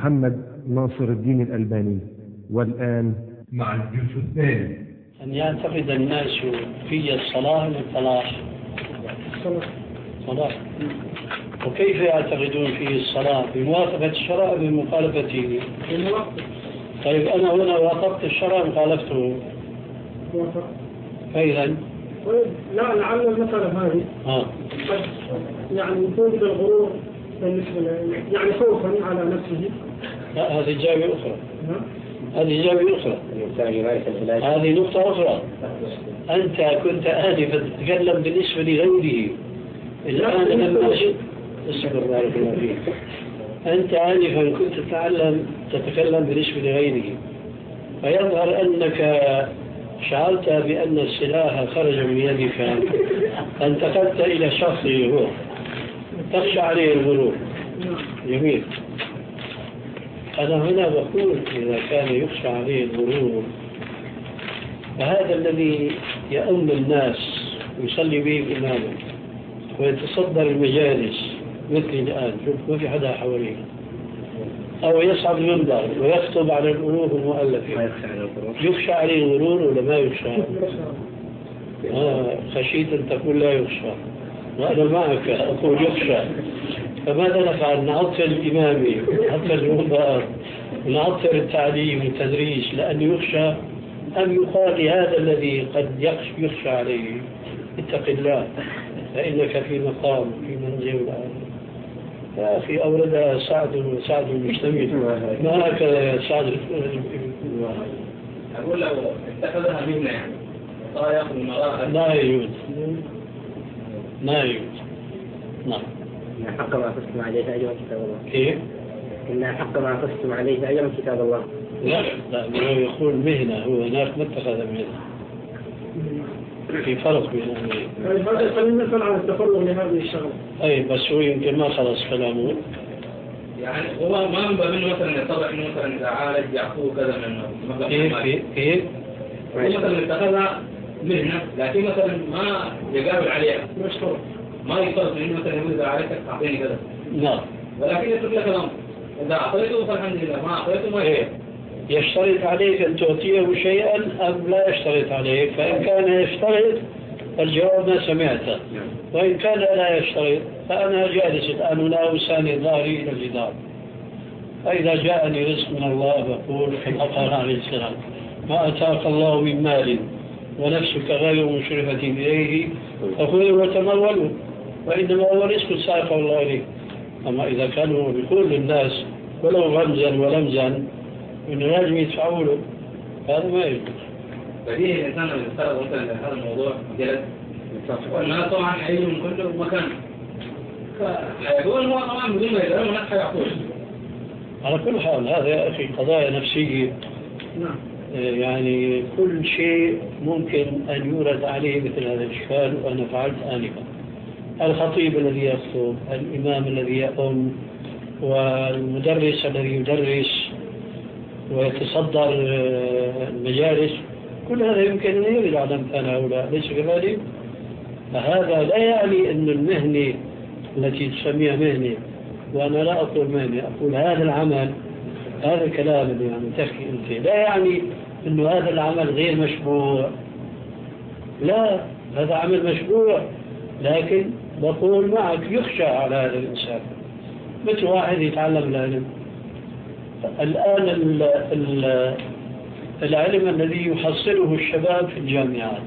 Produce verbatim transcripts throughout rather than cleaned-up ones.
محمد ناصر الدين الألباني. والآن مع الجزء الثاني. أن يعتقد الناس في الصلاة للصلاح. صلاة. وكيف يعتقدون فيه الصلاة؟ بموافقة الشرع بمخالفته؟ طيب أنا هنا وافقت الشرع مخالفته. فإذا لا لعل المسألة هذه آه. قد يعني توجد الغرور بالنسبة يعني خوفا على نفسه. لا هذه جاوية أخرى. هذه جاوية أخرى. هذه نقطة أخرى. أنت كنت آنفا تتكلم بالنسبة لغيره. الآن لما اصبر بارك الله فيك. أنت آنفا كنت تتعلم تتكلم بالنسبة لغيره، فيظهر أنك شعرت بأن السلاح خرج من يدك، انتقلت إلى شخصه هو، تخشى عليه الغرور. جميل. أنا هنا بقول إذا كان يخشى عليه الغرور فهذا الذي يؤم الناس ويصلي به إمامه ويتصدر المجالس مثل الآن، شوف ما في حدا حواليه، أو يصعد المنبر ويخطب على الألوف المؤلفة، يخشى عليه الغرور ولا ما يخشى؟ آه خشيت أن تقول لا يخشى، وأنا معك أقول يخشى. فماذا نفعل؟ نعطل إمامي، نعطل المنبر، ونعطل التعليم والتدريس لأنه يخشى، أم يقال لهذا الذي قد يخشى عليه اتق الله فإنك في مقام في منزل الآن. يا أخي أوردها سعد سعد المجتمع، ما هكذا سعد. أقول لو اتخذها مهنة يعني صار يأخذ المراءة لا يجوز، لا يجوز. نعم. إن حق ما قستم عليه فأجر كتاب الله. كيف؟ إن حق ما قستم عليه فأجر كتاب الله. لا لا يقول مهنة، هو هناك ما اتخذ مهنة، في فرق بين الأمرين. طيب هذا خلينا نسأل عن التفرغ لهذه الشغلة. أي بس هو يمكن ما خلص كلامه. يعني هو ما ينبغي منه مثلا يتضح إنه مثلا إذا عالج يعطوه كذا منه. كيف كيف كيف؟ هو مثلا اتخذها مهنة لكن مثلا ما يقابل عليها، مشكور. ما يفرض إنه مثلا يقول إذا عالجتك تعطيني كذا. نعم. ولكن يترك لك الأمر، إذا أعطيته فالحمد لله، ما أعطيته ما يشتري. يشترط عليك أن تعطيه شيئا أم لا يشترط عليك؟ فإن كان يشترط الجواب ما سمعته، وإن كان لا يشترط فأنا جالس الآن لا أساني ظهري إلى الجدار. فإذا جاءني رزق من الله بقول كما قال عليه السلام: ما أتاك الله من مال ونفسك غير مشرفة إليه فخذه وتموله، وإنما هو رزق ساقه الله إليك. أما إذا كانوا بيقول للناس ولو غمزا ولمزا إنه لازم يدفعوا له، هذا ما يجوز. فليه الإنسان اللي يفترض مثلا هذا الموضوع جلد والناس طبعا يعيشوا من كل مكان، فيقول هو طبعا بدون ما يدرون ونحن يعطوه. على كل حال هذا يا أخي قضايا نفسية. نعم. يعني كل شيء ممكن أن يورد عليه مثل هذا الإشكال، وأنا فعلت آنفا. الخطيب الذي يخطب، الإمام الذي يؤم، والمدرس الذي يدرس ويتصدر المجالس، كل هذا يمكن أن يرد على أمثال هؤلاء، ليس كذلك؟ فهذا لا يعني أن المهنة التي تسميها مهنة، وأنا لا أقول مهنة، أقول هذا العمل، هذا الكلام اللي يعني تحكي أنت، لا يعني أنه هذا العمل غير مشروع. لا، هذا عمل مشروع، لكن بقول معك يخشى على هذا الإنسان، مثل واحد يتعلم العلم. الآن ال ال العلم الذي يحصله الشباب في الجامعات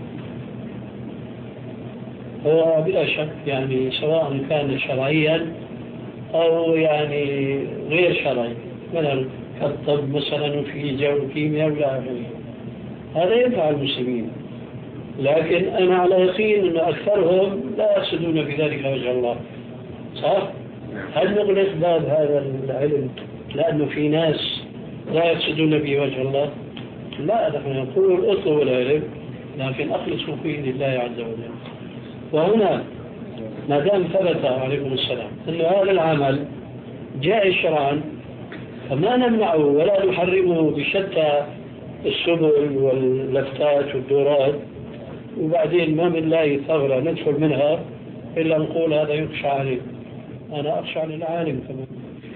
هو بلا شك يعني سواء كان شرعيا أو يعني غير شرعي، مثلا كالطب مثلا وفي جو كيمياء ولا آخره، هذا ينفع المسلمين. لكن أنا على يقين أن أكثرهم لا يقصدون بذلك وجه الله. صح؟ هل نغلق باب هذا العلم لأنه في ناس لا يقصدون به وجه الله؟ لا، نحن نقول اطلبوا العلم لكن أخلصوا فيه لله عز وجل. وهنا ما دام ثبت عليكم السلام أن هذا العمل جاء شرعا فما نمنعه ولا نحرمه بشتى السبل واللفتات والدورات، وبعدين ما بالله ثغرة ندخل منها إلا نقول هذا يخشى عليه. أنا أخشى على العالم كمان،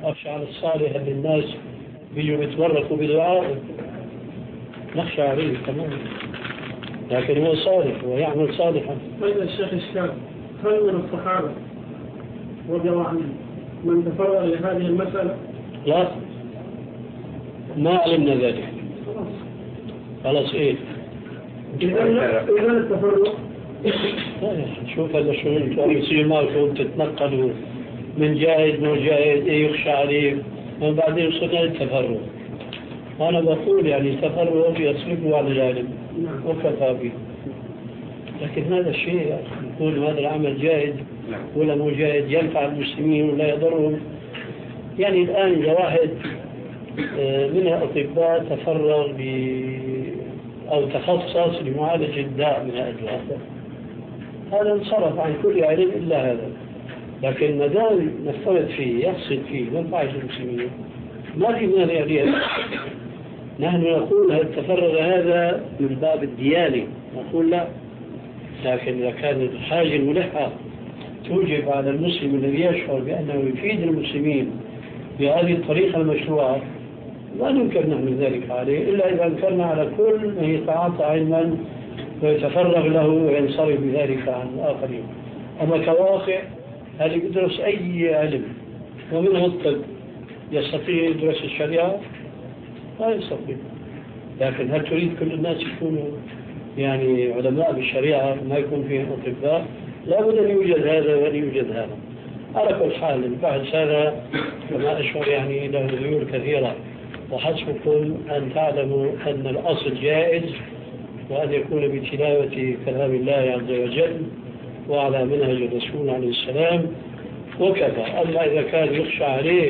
أخشى على الصالح اللي الناس بيجوا يتبركوا بدعائه، نخشى عليه تماما، لكن هو صالح ويعمل صالحا. طيب الشيخ الشاب، هل من الصحابة رضي الله عنهم من تفرغ لهذه المسألة؟ لا، ما علمنا ذلك. خلاص إيه؟ إذا التفرغ شوف هذا شو انتم يصير معكم تتنقلوا من جاهد وجاهد إيه يخشى عليه، وبعدين وصلنا للتفرغ. أنا بقول يعني التفرغ يصرفه عن العلم وكفى به، لكن هذا الشيء يكون هذا العمل جائز ولا مو جائز، ينفع المسلمين ولا يضرهم. يعني الآن إذا واحد من الأطباء تفرغ ب أو تخصص لمعالجة الداء من الأدواء، هذا انصرف عن كل علم إلا هذا. لكن ما دام نفترض فيه يقصد فيه منفعة المسلمين ما في مانع عليه. نحن نقول هل التفرغ هذا من باب الديانة، نقول لا، لكن إذا كانت الحاجة الملحة توجب على المسلم الذي يشعر بأنه يفيد المسلمين بهذه الطريقة المشروعة لا ننكر نحن ذلك عليه، إلا إذا انكرنا على كل من يتعاطى علما ويتفرغ له وينصرف بذلك عن الآخرين. أما كواقع هل يدرس أي علم ومنه الطب يستطيع يدرس الشريعة؟ لا يستطيع. لكن هل تريد كل الناس يكونوا يعني علماء بالشريعة ما يكون فيهم أطباء؟ لا بد أن يوجد هذا وأن يوجد هذا. على كل حال البحث هذا كما أشعر يعني له ذيول كثيرة، وحسبكم أن تعلموا أن الأصل جائز، وأن يكون بتلاوة كلام الله عز وجل وعلى منهج الرسول عليه السلام وكفى. أما إذا كان يخشى عليه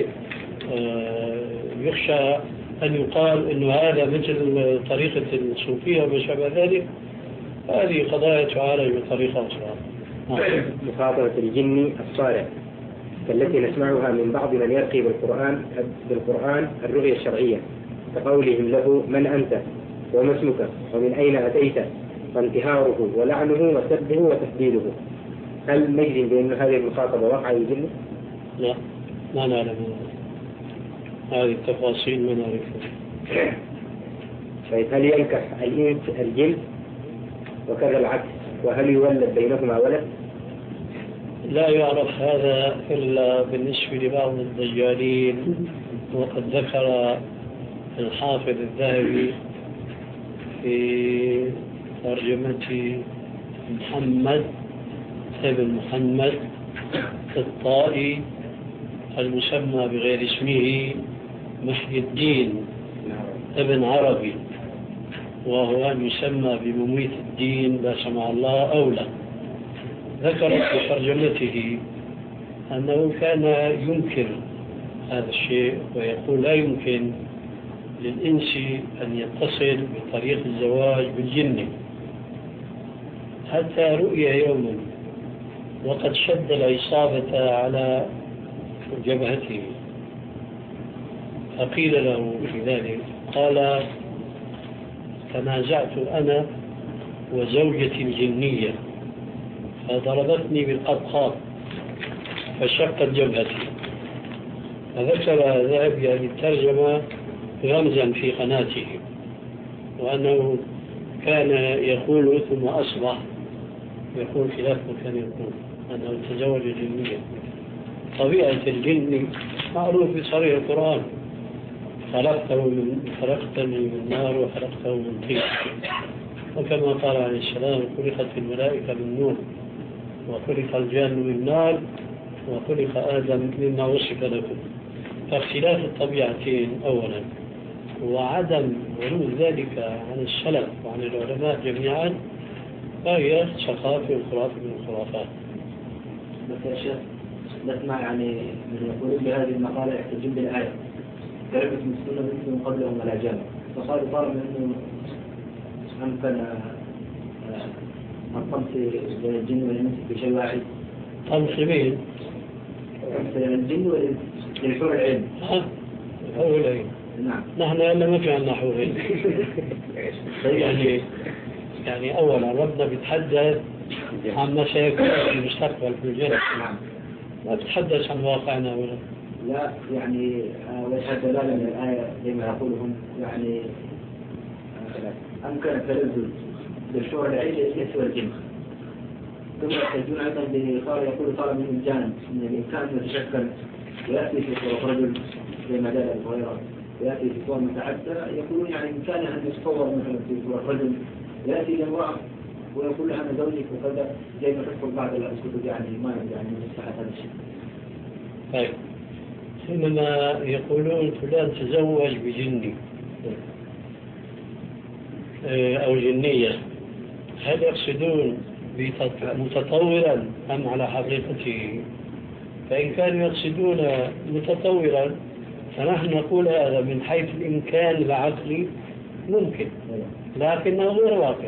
يخشى أن يقال أنه هذا مثل طريقة الصوفية وما شابه ذلك، هذه قضايا تعالج بطريقة أخرى. مخاطبة الجن الصالح التي نسمعها من بعض من يرقي بالقرآن بالقرآن الرؤية الشرعية، كقولهم له من أنت وما اسمك ومن أين أتيت، فانتهاره ولعنه وسبه وتهديده. هل نجزم بأن هذه المخاطبة وقع الجن؟ لا، ما نعلم هذه التفاصيل، ما نعرفها. طيب هل ينكح الإنس الجن وكذا العكس، وهل يولد بينهما ولد؟ لا يعرف هذا إلا بالنسبة لبعض الدجالين، وقد ذكر الحافظ الذهبي في ترجمة محمد ابن محمد الطائي المسمى بغير اسمه محي الدين ابن عربي، وهو يسمى بمميت الدين لا سمع الله أولى. ذكر في ترجمته أنه كان ينكر هذا الشيء ويقول لا يمكن للإنس أن يتصل بطريق الزواج بالجن، حتى رؤيا يوما وقد شد العصابة على جبهته، فقيل له في ذلك قال تنازعت أنا وزوجتي الجنية فضربتني بالقطقاط فشقت جبهتي. فذكر ذهبي هذه الترجمة رمزا في قناته، وأنه كان يقول ثم أصبح يقول خلاف ما كان يقول، أنه تزوج جنية. طبيعة الجن معروف في صريح القرآن، خلقته من خلقتني من نار وخلقته من طين، وكما قال عليه السلام خلقت الملائكة من نور وخلق الجن من نار وخلق آدم مما وصف لكم. فاختلاف الطبيعتين أولا، وعدم ورود ذلك عن السلف وعن العلماء جميعا، فهي ثقافة وخرافة من الخرافات. بس يا شيخ نسمع يعني من يقولون بهذه المقالة يحتجون بالآية تعرفت من السنة من قبلهم ولا جامع، فقالوا طالما أنه أمكن الطمس بين الجن والإنس في شيء واحد. طمس مين؟ طمس الجن والإنس للحور العلم. ها؟ حور العلم. نعم. نحن إلا ما في عندنا حور العلم. يعني يعني أولا ربنا بيتحدث عن ما سيكون في المستقبل في الجنة. نعم. ما بتحدث عن واقعنا ولا لا يعني وجه الدلالة من الآية زي ما يقولهم يعني أمكن التلذذ بالشعور العيش ليس والجن. ثم يحتجون أيضا بقال يقول طالب من الجانب من الإمكان أن يتشكل ويأتي في صورة رجل زي ما دل أبو هريرة يأتي في صور متعددة، يقولون يعني إمكانه أن يتصور مثلا في صورة رجل يأتي لامرأة ويقول لها أنا زوجك وكذا زي ما تدخل بعض الكتب يعني ما يعني من صحة هذا الشيء. طيب حينما يقولون فلان تزوج بجني أو جنية، هل يقصدون متطورا أم على حقيقته؟ فإن كانوا يقصدون متطورا فنحن نقول هذا من حيث الإمكان العقلي ممكن، لكنه غير واقع.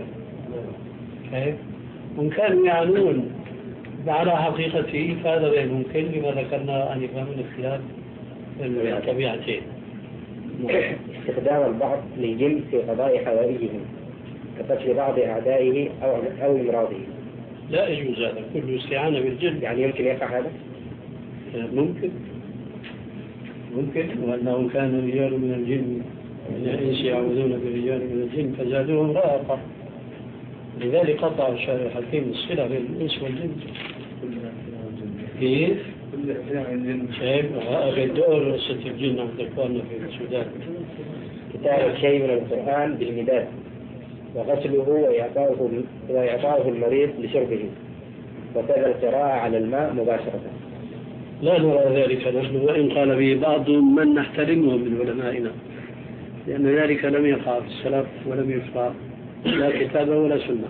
وإن كانوا يعنون على حقيقته فهذا غير ممكن لما ذكرنا آنفا من اختلاف الطبيعتين. استخدام البعض للجن في قضاء حوائجهم كقتل بعض أعدائه أو أو إمراضه لا يجوز هذا كله استعانة بالجن. يعني يمكن يقع هذا؟ ممكن ممكن وأنه كان رجال من الجن من الإنس يعوذون برجال من الجن فزادوهم رهقا، لذلك قطع الشارع الحكيم الصلة بين الإنس والجن. كيف؟ شايف هذا الدور قصة الجن عند إخواننا في السودان. كتابة شيء من القرآن بالمداد وغسله وإعطاؤه وإعطاؤه المريض لشربه، وكذا القراءة على الماء مباشرة. لا نرى ذلك نحن، وإن قال به بعض من نحترمه من علمائنا، لأن ذلك لم يقع في السلف ولم يشرع لا كتابة ولا سنة.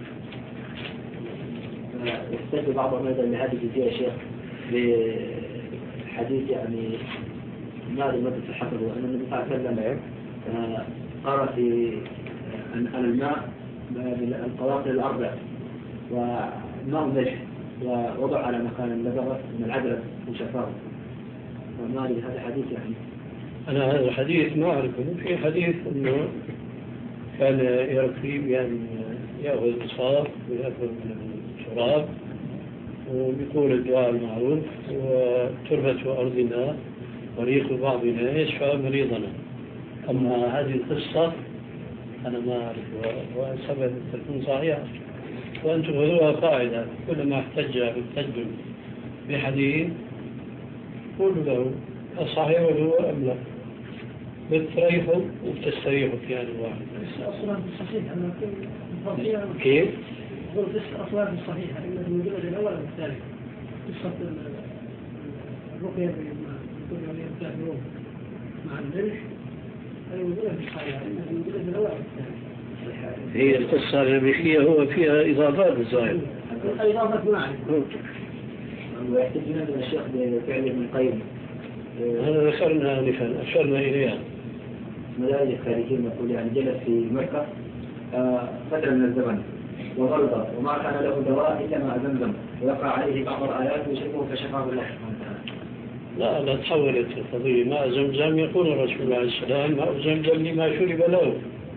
يستدل بعضهم أيضا لهذه الجزئية يا شيخ بحديث يعني ماذا مدة الحفظ، وأن النبي صلى الله عليه وسلم قرأ في أن الماء بالقواقل الأربع وماء ملح ووضع على مكان اللبغة من العدرة وشفاه، وما أدري هذا حديث يعني. أنا هذا الحديث ما أعرفه. في حديث أنه كان يركي بأن يأخذ الصاف ويأخذ من الشراب وبيقول الدعاء المعروف وتربة أرضنا وريق بعضنا يشفى مريضنا. أما هذه القصة أنا ما أعرفها وسبب تكون صحيحة، وأنتم خذوها قاعدة كلما احتج بالتجدد بحديث قولوا له الصحيح هو أم لا، بتريحوا وبتستريحوا في هذا الواحد. أصلا بالصحيح كيف؟ قلت أصلا بالصحيح إنه المجلد الأول والثاني قصة الرقية بالمتابعون مع الدرش المجلد بالصحيح إنه المجلد الأول والثاني. هي القصة الربيخية هو فيها إضافات الظاهر. إضافات معي. ويحتجون من الشيخ بفعل ابن القيم. هذا ذكرنا آنفا أشرنا إليها. مدارج الخارجين يقول يعني جلس في مكة فترة من الزمن وغلط وما كان له دواء إلا ماء زمزم ويقع عليه بعض الآلات ويشربه فشفاه الله سبحانه وتعالى. لا لا تحولت القضية. ماء زمزم يقول الرسول عليه السلام ماء زمزم لما شرب له.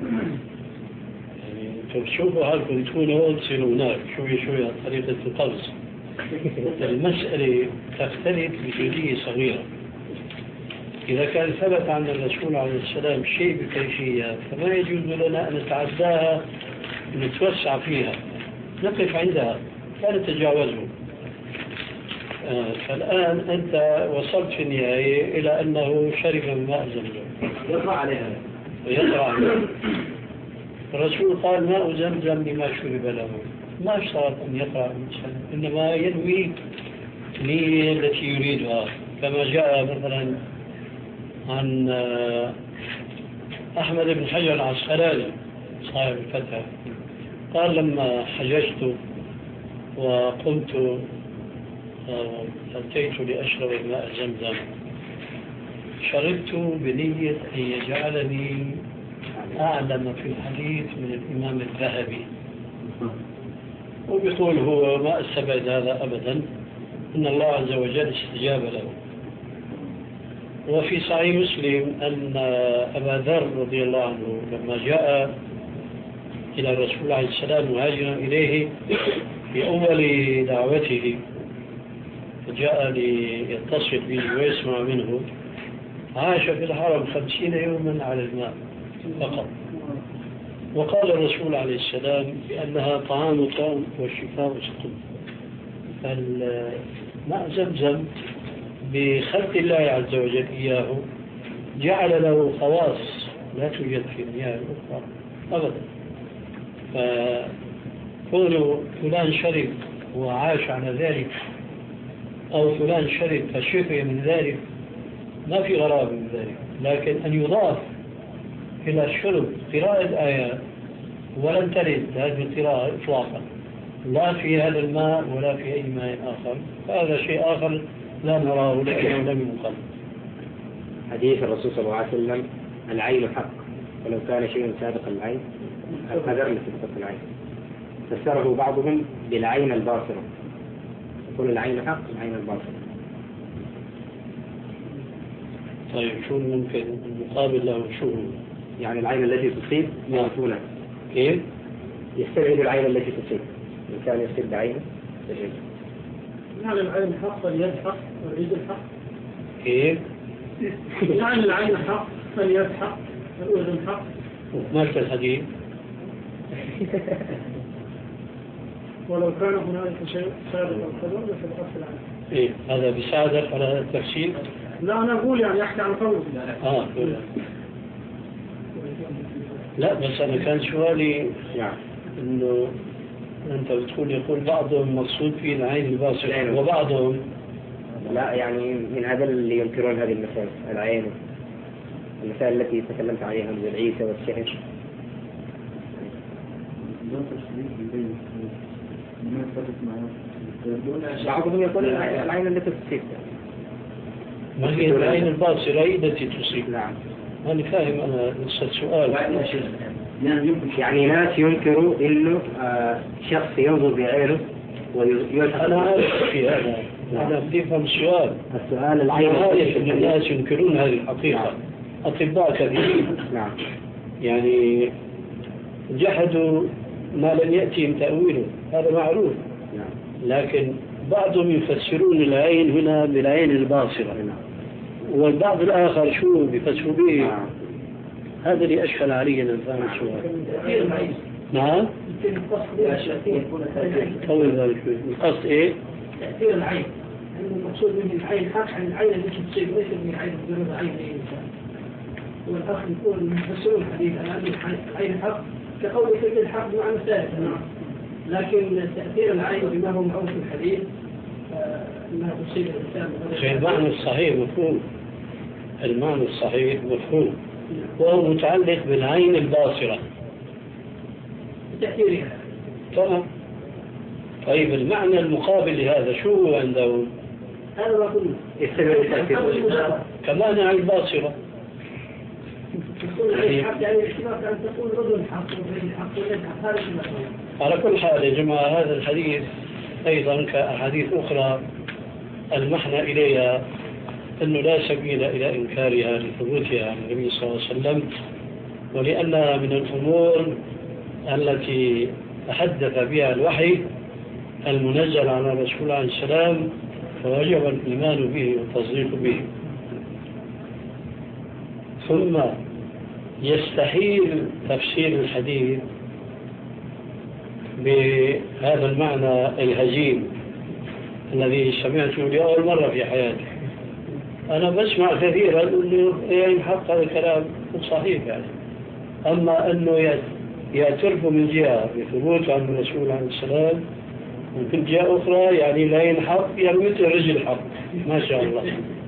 يعني تشوفوا هالكم تكونوا تصيروا هناك شوي شوي طريقة الطبس. المسألة تختلف بجزئية صغيرة. إذا كان ثبت عن الرسول عليه السلام شيء بكيفية فما يجوز لنا أن نتعداها نتوسع فيها، نقف عندها لا نتجاوزه. آه فالآن أنت وصلت في النهاية إلى أنه شرب من ماء زمزم يقرأ عليها ويقرأ عليها. الرسول قال ماء زمزم لما شرب له، ما اشترط أن يقرأ الإنسان، إنما ينوي النية التي يريدها، كما جاء مثلا عن أحمد بن حجر العسقلاني صاحب الفتح قال لما حججت وقمت أتيت لأشرب ماء زمزم شربت بنية أن يجعلني أعلم في الحديث من الإمام الذهبي، وبيقول هو ما استبعد هذا أبدا، إن الله عز وجل استجاب له. وفي صحيح مسلم أن أبا ذر رضي الله عنه لما جاء إلى الرسول عليه السلام مهاجرا إليه في أول دعوته جاء ليتصل به ويسمع منه عاش في الحرم خمسين يوما على الماء فقط. وقال الرسول عليه السلام بأنها طعام طعم والشفاء سقم. فالماء زمزم بخلق الله عز وجل إياه جعل له خواص لا توجد في المياه الأخرى أبدا. فكونه فلان شرب وعاش على ذلك أو فلان شرب فشفي من ذلك ما في غرابة من ذلك، لكن أن يضاف إلى الشرب قراءة آيات ولن ترد هذه القراءة إطلاقا لا في هذا الماء ولا في أي ماء آخر، فهذا شيء آخر لا نراه لكنه لم يقل. حديث الرسول صلى الله عليه وسلم العين حق ولو كان شيء سابق العين القدر مثل سابق العين، فسره بعضهم بالعين الباصرة، يقول العين حق العين الباصرة. طيب شو ممكن المقابل له شو؟ يعني العين التي تصيب يعرفونها كيف؟ يستبعد العين التي تصيب، إن كان يصيب بعينه يستبعد. يعني العين حق واليد حق واليد حق. كيف؟ يعني العين حق واليد حق والأذن حق. ما في الحديث؟ ولو كان هناك شيء سابق القدر لسبقت العين. إيه هذا بيساعدك على هذا التفسير؟ لا أنا أقول يعني أحكي عن قوله. آه لا بس أنا كان سؤالي يعني إنه أنت بتقول يقول بعضهم مقصود فيه العين الباصرة وبعضهم لا، يعني من هذا اللي ينكرون هذه المسائل العين، المسائل التي تكلمت عليها من العيسى والسحر. بعضهم يقول العين التي تصيب. ما هي العين الباصرة التي تصيب؟ نعم. أنا فاهم أنا لسه السؤال. يعني ناس ينكروا إنه آه شخص ينظر بعينه ويلحق. أنا عارف في هذا. أنا بدي أفهم السؤال. السؤال أنا العين. عارف أن الناس ينكرون هذه الحقيقة. أطباء كثيرين. نعم. يعني جحدوا ما لم يأتهم تأويله، هذا معروف. نعم. لكن بعضهم يفسرون العين هنا بالعين الباصرة. نعم. والبعض الآخر شو بيفسروا به؟ نعم. هذا اللي أشكل علي أن أفهم السؤال. نعم. طول ذلك شوي. القصد إيه؟ تأثير العين. المقصود منه العين حق عن العين التي تصيب ليس من عين مجرد عين أي إنسان. والأخ يقول المفسرون الحديث عن العين حق كقول كلمة الحق بمعنى ثالث. لكن تأثير العين بما هو معروف في الحديث أنها تصيب الإنسان. المعنى الصحيح مفهوم. المعنى الصحيح مفهوم. وهو متعلق بالعين الباصرة. تأثيرها. تمام. طيب المعنى المقابل لهذا شو هو عندهم؟ هذا ما قلنا. يستمر كمان عين باصرة. يعني الاختلاف أن تقول رجل حق ورجل حق ورجل حق هذا شيء. على كل حال يا جماعة هذا الحديث أيضا كأحاديث أخرى المحنى إليها أنه لا سبيل إلى إنكارها لثبوتها عن النبي صلى الله عليه وسلم، ولأنها من الأمور التي تحدث بها الوحي المنزل على رسول الله عليه السلام، فوجب الإيمان به والتصديق به. ثم يستحيل تفسير الحديث بهذا المعنى الهزيل الذي سمعته لأول مرة في حياتي. أنا بسمع كثيرا أنه يعني حق هذا الكلام صحيح يعني، أما أنه يعترف من جهة بثبوت عن الرسول عليه السلام ومن جهة أخرى يعني لا ينحق يعني مثل رجل حق ما شاء الله.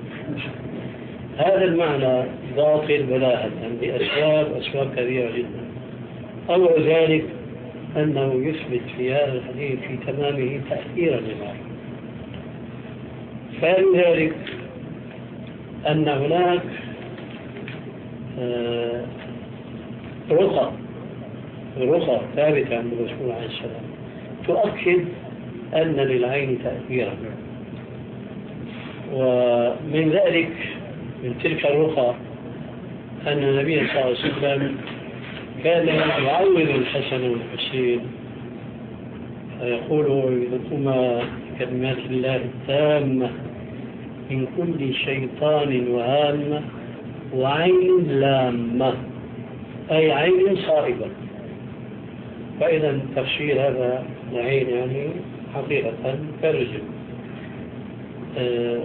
هذا المعنى باطل بلاء لأسباب أسباب كثيرة جدا. أول ذلك أنه يثبت في هذا الحديث في تمامه تأثيرا للعين. ثاني ذلك أن هناك رقى رقى ثابتة عند الرسول عليه السلام تؤكد أن للعين تأثيرا، ومن ذلك من تلك الرقى أن النبي صلى الله عليه وسلم كان يعود الحسن والحسين فيقول إذا كما بكلمات الله التامة من كل شيطان وهامة وعين لامة، أي عين صائبة. فإذا تفسير هذا العين يعني حقيقة كرجل. آه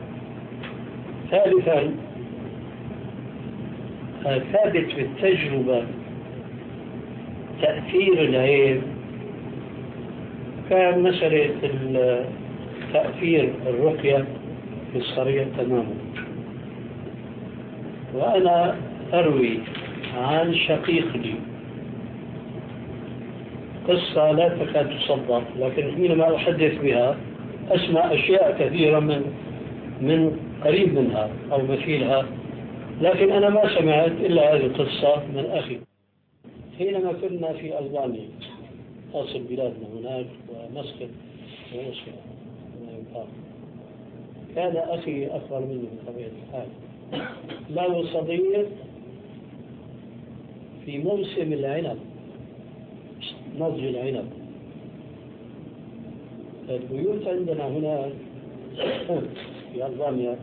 ثالثا آه ثابت في التجربة تأثير العين كان مسألة تأثير الرقية في الصريح تماما. وأنا أروي عن شقيق لي قصة لا تكاد تصدق، لكن حينما أحدث بها أسمع أشياء كثيرة من من قريب منها أو مثيلها، لكن أنا ما سمعت إلا هذه القصة من أخي. حينما كنا في ألبانيا أصل بلادنا هناك ومسكن ومسكن كان أخي أكبر مني بطبيعة الحال، له صديق في موسم العنب، نضج العنب. البيوت عندنا هنا في ألبانيا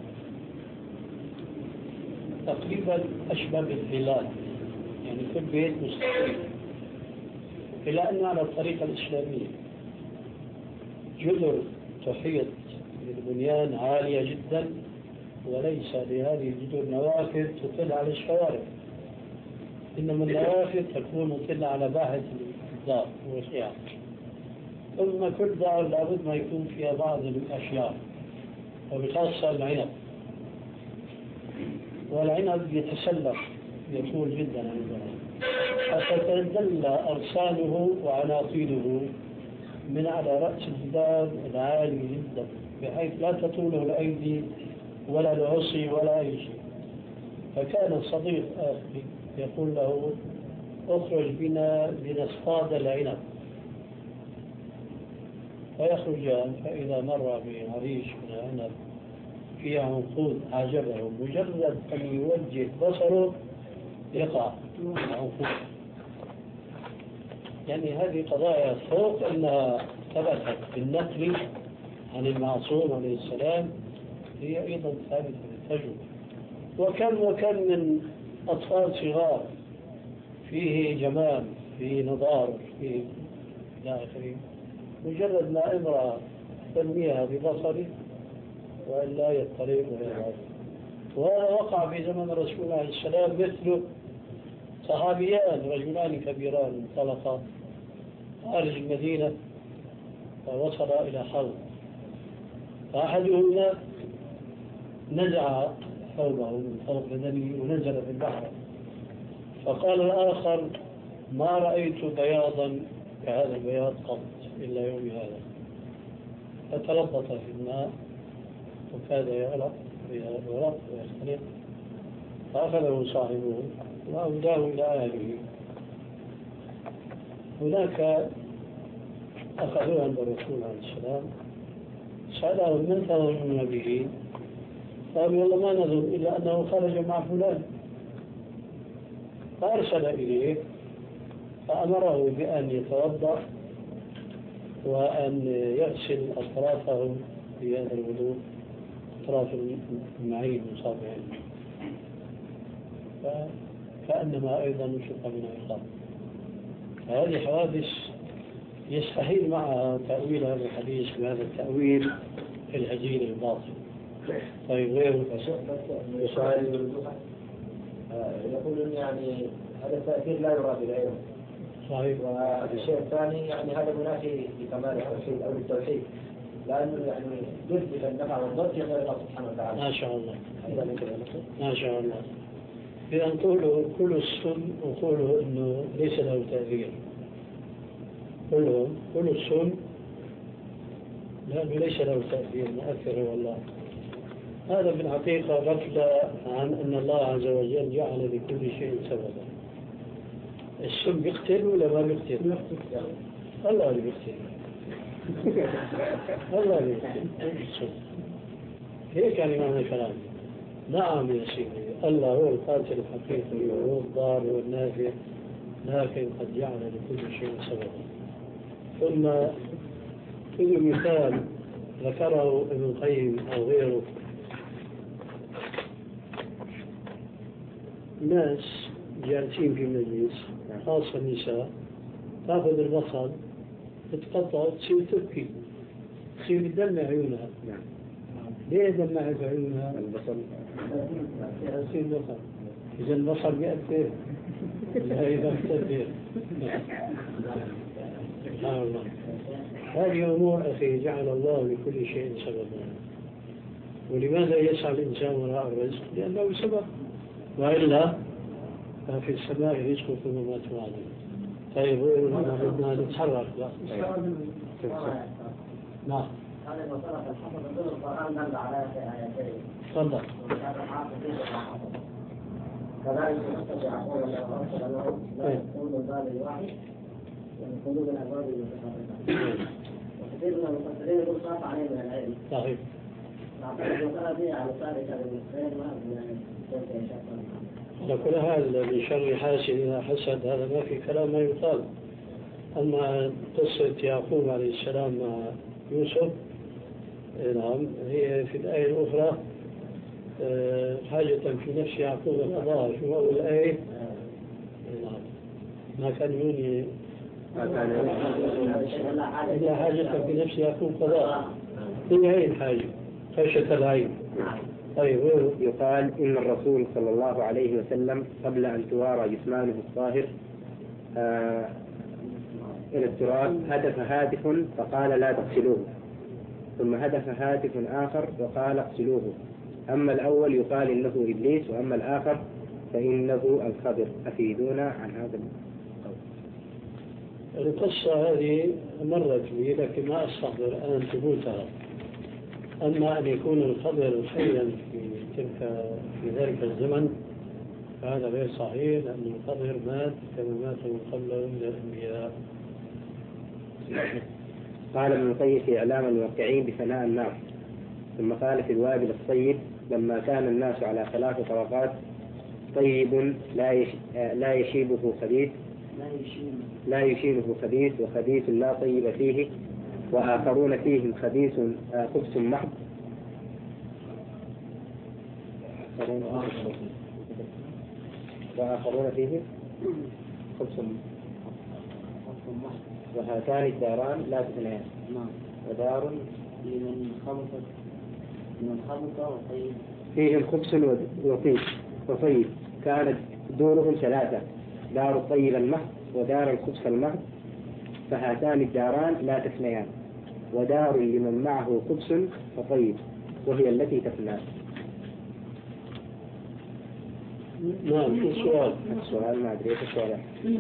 تقريبا أشبه بالفلات، يعني كل بيت مستقيم، إلا أنه على الطريقة الإسلامية جذر تحيط بالبنيان عالية جدا، وليس لهذه الجذور نوافذ تطل على الشوارع، إنما النوافذ تكون مطلة على باحة الدار والخيام. ثم كل دار لابد ما يكون فيها بعض الأشياء، وبخاصة العنب. والعنب يتسلق يطول جدا عندنا حتى تدل أغصانه وعناقيده من على رأس الجدار العالي جدا، بحيث لا تطوله الأيدي ولا العصي ولا أي شيء. فكان صديق آخر يقول له اخرج بنا لنصطاد العنب، فيخرجان فإذا مر بعريش من العنب فيها عنقود أعجبه، مجرد أن يوجه بصره يقع عنقود. يعني هذه قضايا فوق أنها ثبتت بالنقل عن المعصوم عليه السلام، هي أيضا ثابتة بالتجربة. وكم وكم من أطفال صغار فيه جمال، فيه نضار، فيه إلى آخره، مجرد ما امرأة ترميها ببصره وإلا يطلق ويرعب. وهذا وقع في زمن رسول الله عليه السلام مثل صحابيان رجلان كبيران انطلقا خارج المدينة فوصلا إلى حوض، فأحدهما نزع ثوبه من فوق بدنه ونزل في البحر، فقال الآخر ما رأيت بياضا كهذا البياض قط إلا يوم هذا، فتلبط في الماء وكاد يغلق ويغرق ويختلط، فأخذه صاحبه وأوداه إلى أهله. هناك أخذوه عند الرسول عليه السلام، سأله من تظنون به؟ قال والله ما نظن إلا أنه خرج مع فلان. فأرسل إليه فأمره بأن يتوضأ وأن يغسل أطرافه في هذا الوضوء، أطراف المعين وصابعين، فكأنما أيضا نشق من عقاب. فهذه حوادث يستحيل معها تأويل هذا الحديث بهذا التأويل الهجين الباطل. طيب غيره يسأل يقولون يعني هذا التأثير لا يراد بالعلم. صحيح. والشيء الثاني يعني هذا منافي لكمال التوحيد أو التوحيد، لأنه يعني يثبت النفع والضر في غير الله سبحانه وتعالى. ما شاء الله. ما شاء الله. إذا نقوله كل السن وقوله إنه ليس له تأثير، كلهم كل السن لأنه ليس له تأثير مؤثر والله. هذا في الحقيقة غفلة عن أن الله عز وجل جعل لكل شيء سببا. السم بيقتل ولا ما بيقتل؟ الله اللي بيقتل. الله اللي بيقتل. هيك يعني معنى الكلام. نعم يا سيدي، الله هو القاتل الحقيقي وهو الضار والنافع، لكن قد جعل لكل شيء سببا. ثم كل مثال ذكره ابن القيم أو غيره، ناس جالسين في مجلس خاصة النساء تأخذ البصل تتقطع تصير تبكي، تصير تدمع عيونها. ليه دمعت عيونها؟ البصل يصير بصل. إذا البصل بيأثر لا يأثر. سبحان الله. هذه أمور أخي جعل الله لكل شيء سببا. ولماذا يسعى الإنسان وراء الرزق؟ لأنه سبب، وإلا ففي السماء رزقكم وما توعدون. طيب بدنا نتحرك بقى. نعم. هذا المصطلح الحفظ من القرآن دل على آيتين. تفضل. كذلك نستطيع أقول أنه لا يكون الباب الواحد من قلوب الأبواب المتفرقة. وكثير من المفسرين يقول خاف عليه من العلم. صحيح. نعتقد المسألة دي على ذلك المسلمين ما من كيف يشاء. على كل حال من شر حاسد إذا حسد، هذا ما في كلام ما يقال. أما قصة يعقوب عليه السلام مع يوسف، نعم، هي في الآية الأخرى حاجة في نفس يعقوب القضاء. شو أول الآية؟ نعم، ما كان يوني إلا حاجة في نفس يعقوب قضاء. هي هي الحاجة، خشية العين. طيب يقال إن الرسول صلى الله عليه وسلم قبل أن توارى جسمانه الطاهر آه إلى التراب هدف هاتف فقال لا تغسلوه، ثم هدف هاتف آخر وقال اغسلوه. أما الأول يقال إنه إبليس، وأما الآخر فإنه الخضر. أفيدونا عن هذا القول. القصة هذه مرت لي لكن ما أستحضر الآن ثبوتها. أما أن يكون الخضر حيا في تلك في ذلك الزمن فهذا غير صحيح، لأن الخضر مات كما مات من قبله من الأنبياء. قال ابن القيم في إعلام الموقعين بفناء النار، ثم قال في الوابل الطيب لما كان الناس على ثلاث طبقات: طيب لا يش... لا يشيبه خبيث لا يشينه خبيث، وخبيث لا طيب فيه، وآخرون فيهم خبيث خبث محض وآخرون فيه خبث محض، وهاتان الداران لا تثنيان. ودار لمن خبث من خبث وطيب فيهم خبث وطيب وطيب كانت دورهم ثلاثة: دار الطيب المحض، ودار الخبث المحض، فهاتان الداران لا تثنيان. ودار لمن معه خبث وطيب وهي التي تفنى. نعم. السؤال السؤال ما أدري ايش السؤال.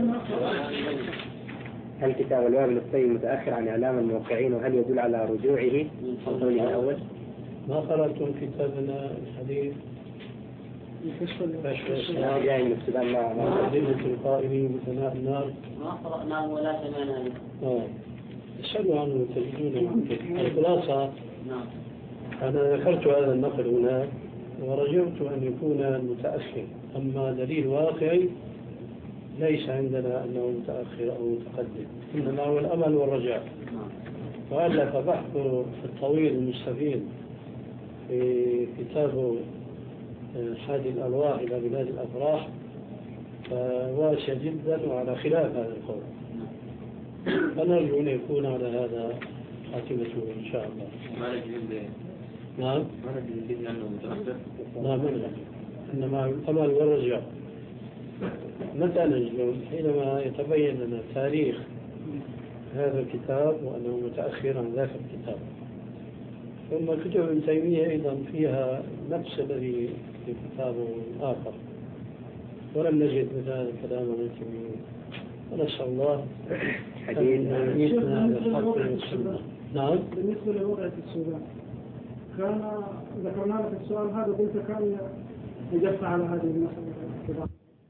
هل كتاب الوابل الطيب متأخر عن إعلام الموقعين، وهل يدل على رجوعه من قوله الأول؟ ما قرأتم كتابنا الحديث كشف الأسرار جاي من السودان ما مقدمة القائمين بثناء النار ما قرأناه ولا سمعنا به. اسألوا عنه تجدونه. الخلاصة نعم. أنا ذكرت هذا النقل هنا ورجوت أن يكون متأخر، أما دليل واقعي ليس عندنا أنه متأخر أو متقدم، إنما هو الأمل والرجاء. وألف بحثه الطويل المستفيد في كتابه حادي الأرواح إلى بلاد الأفراح، فواسع جدا وعلى خلاف هذا القول، فنرجو أن يكون على هذا خاتمته إن شاء الله. ما نجد نعم ما نجد أنه متأخر. نعم، إنما الأمل والرجاء. متى نجد؟ حينما يتبين لنا تاريخ هذا الكتاب وأنه متأخر عن ذاك الكتاب. ثم كتب ابن تيمية أيضا فيها نفس الذي في كتابه آخر، ولم نجد مثل هذا الكلام عن ابن تيمية. ونسأل الله أن يميتنا بالحق والسنة. نعم. بالنسبة لوضعية السودان، كان ذكرنا لك السؤال هذا قلت كان يجف على هذه المسألة.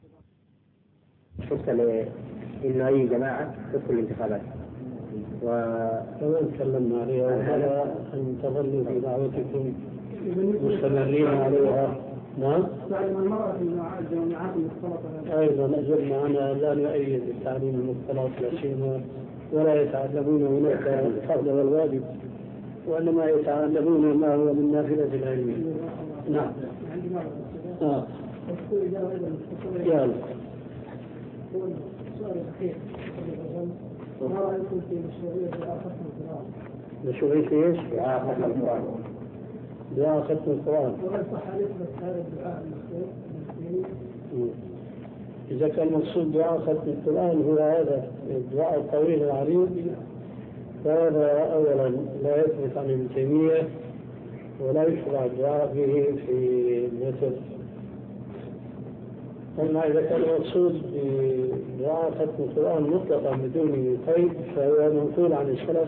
فرصة لإنه أي جماعة تدخل الانتخابات، وكمان تكلمنا عليها، وهذا أن تظلوا في دعوتكم مستمرين عليها. نعم. تعلم المرأة في الجامعات المختلطة أيضا أجبنا أنا لا نؤيد التعليم المختلط لا سيما، ولا يتعلمون هناك الفرض والواجب، وإنما يتعلمون ما هو من نافلة العلم. نعم. آه. يلا. هو السؤال الأخير ما رأيكم في مشروعية دعاء ختم القرآن؟ مشروعية ايش؟ دعاء ختم القرآن. دعاء ختم القرآن. وهل صح نسبة هذا الدعاء المشروع؟ إذا كان المقصود دعاء ختم القرآن هو هذا الدعاء الطويل العريض، فهذا أولا لا يثبت عن ابن تيمية ولا يشرع الدعاء به في الوتر. أما إذا كان المقصود بدعاء ختم القرآن مطلقا بدون قيد فهو منقول عن السلف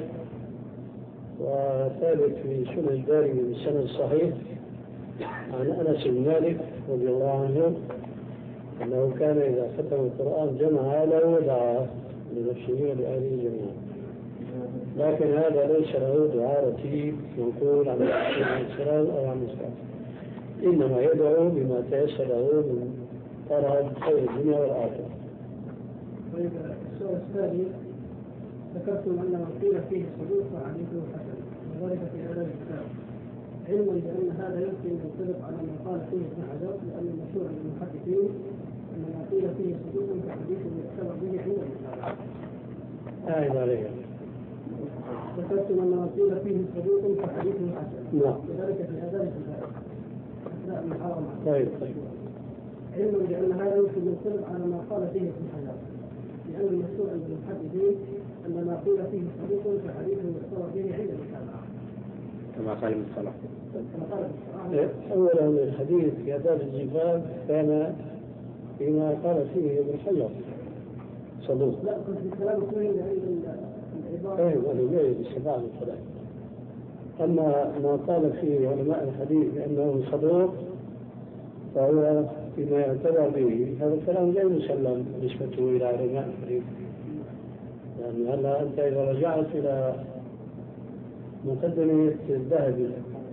وثابت في سنن الدارمي بالسند الصحيح عن أنس بن مالك رضي الله عنه أنه كان إذا ختم القرآن جمع له ودعا لنفسه ولأهله جميعا. لكن هذا ليس له دعاء رتيب منقول عن السلام أو عن السلف، إنما يدعو بما تيسر له من طلب خير الدنيا والآخرة. طيب السؤال الثاني، ذكرتم أن من قيل فيه صدوق فحديثه حسن وذلك في آداب الكتاب، علما بأن هذا يمكن أن ينطبق على ما قال فيه ابن حجر، لأن المشهور عند المحدثين أن ما قيل فيه صدوق فحديثه يعتبر به عند الكتاب. أعد عليها. ذكرتم أن ما قيل فيه صدوق فحديثه حسن. نعم. وذلك في آداب الكتاب أثناء المحارمة. طيب طيب. علما بأن هذا يمكن أن ينطبق على ما قال فيه ابن حجر، لأن المشهور عند المحدثين أن ما قيل فيه صدوق فحديثه يعتبر به عند الكتاب. كما قال ابن صلاح. أولا الحديث في آداب الزفاف كان فيما قال فيه ابن حجر صدوق. لا كنت بالكلام كله لأن العبارة. أيوة ولله بالشفاعة والصلاة. أما ما قال فيه علماء الحديث بأنه صدوق فهو فيما يعتبر به، هذا الكلام لا يسلم نسبته إلى علماء الحديث. يعني هلا أنت إذا رجعت إلى مقدمة الذهبي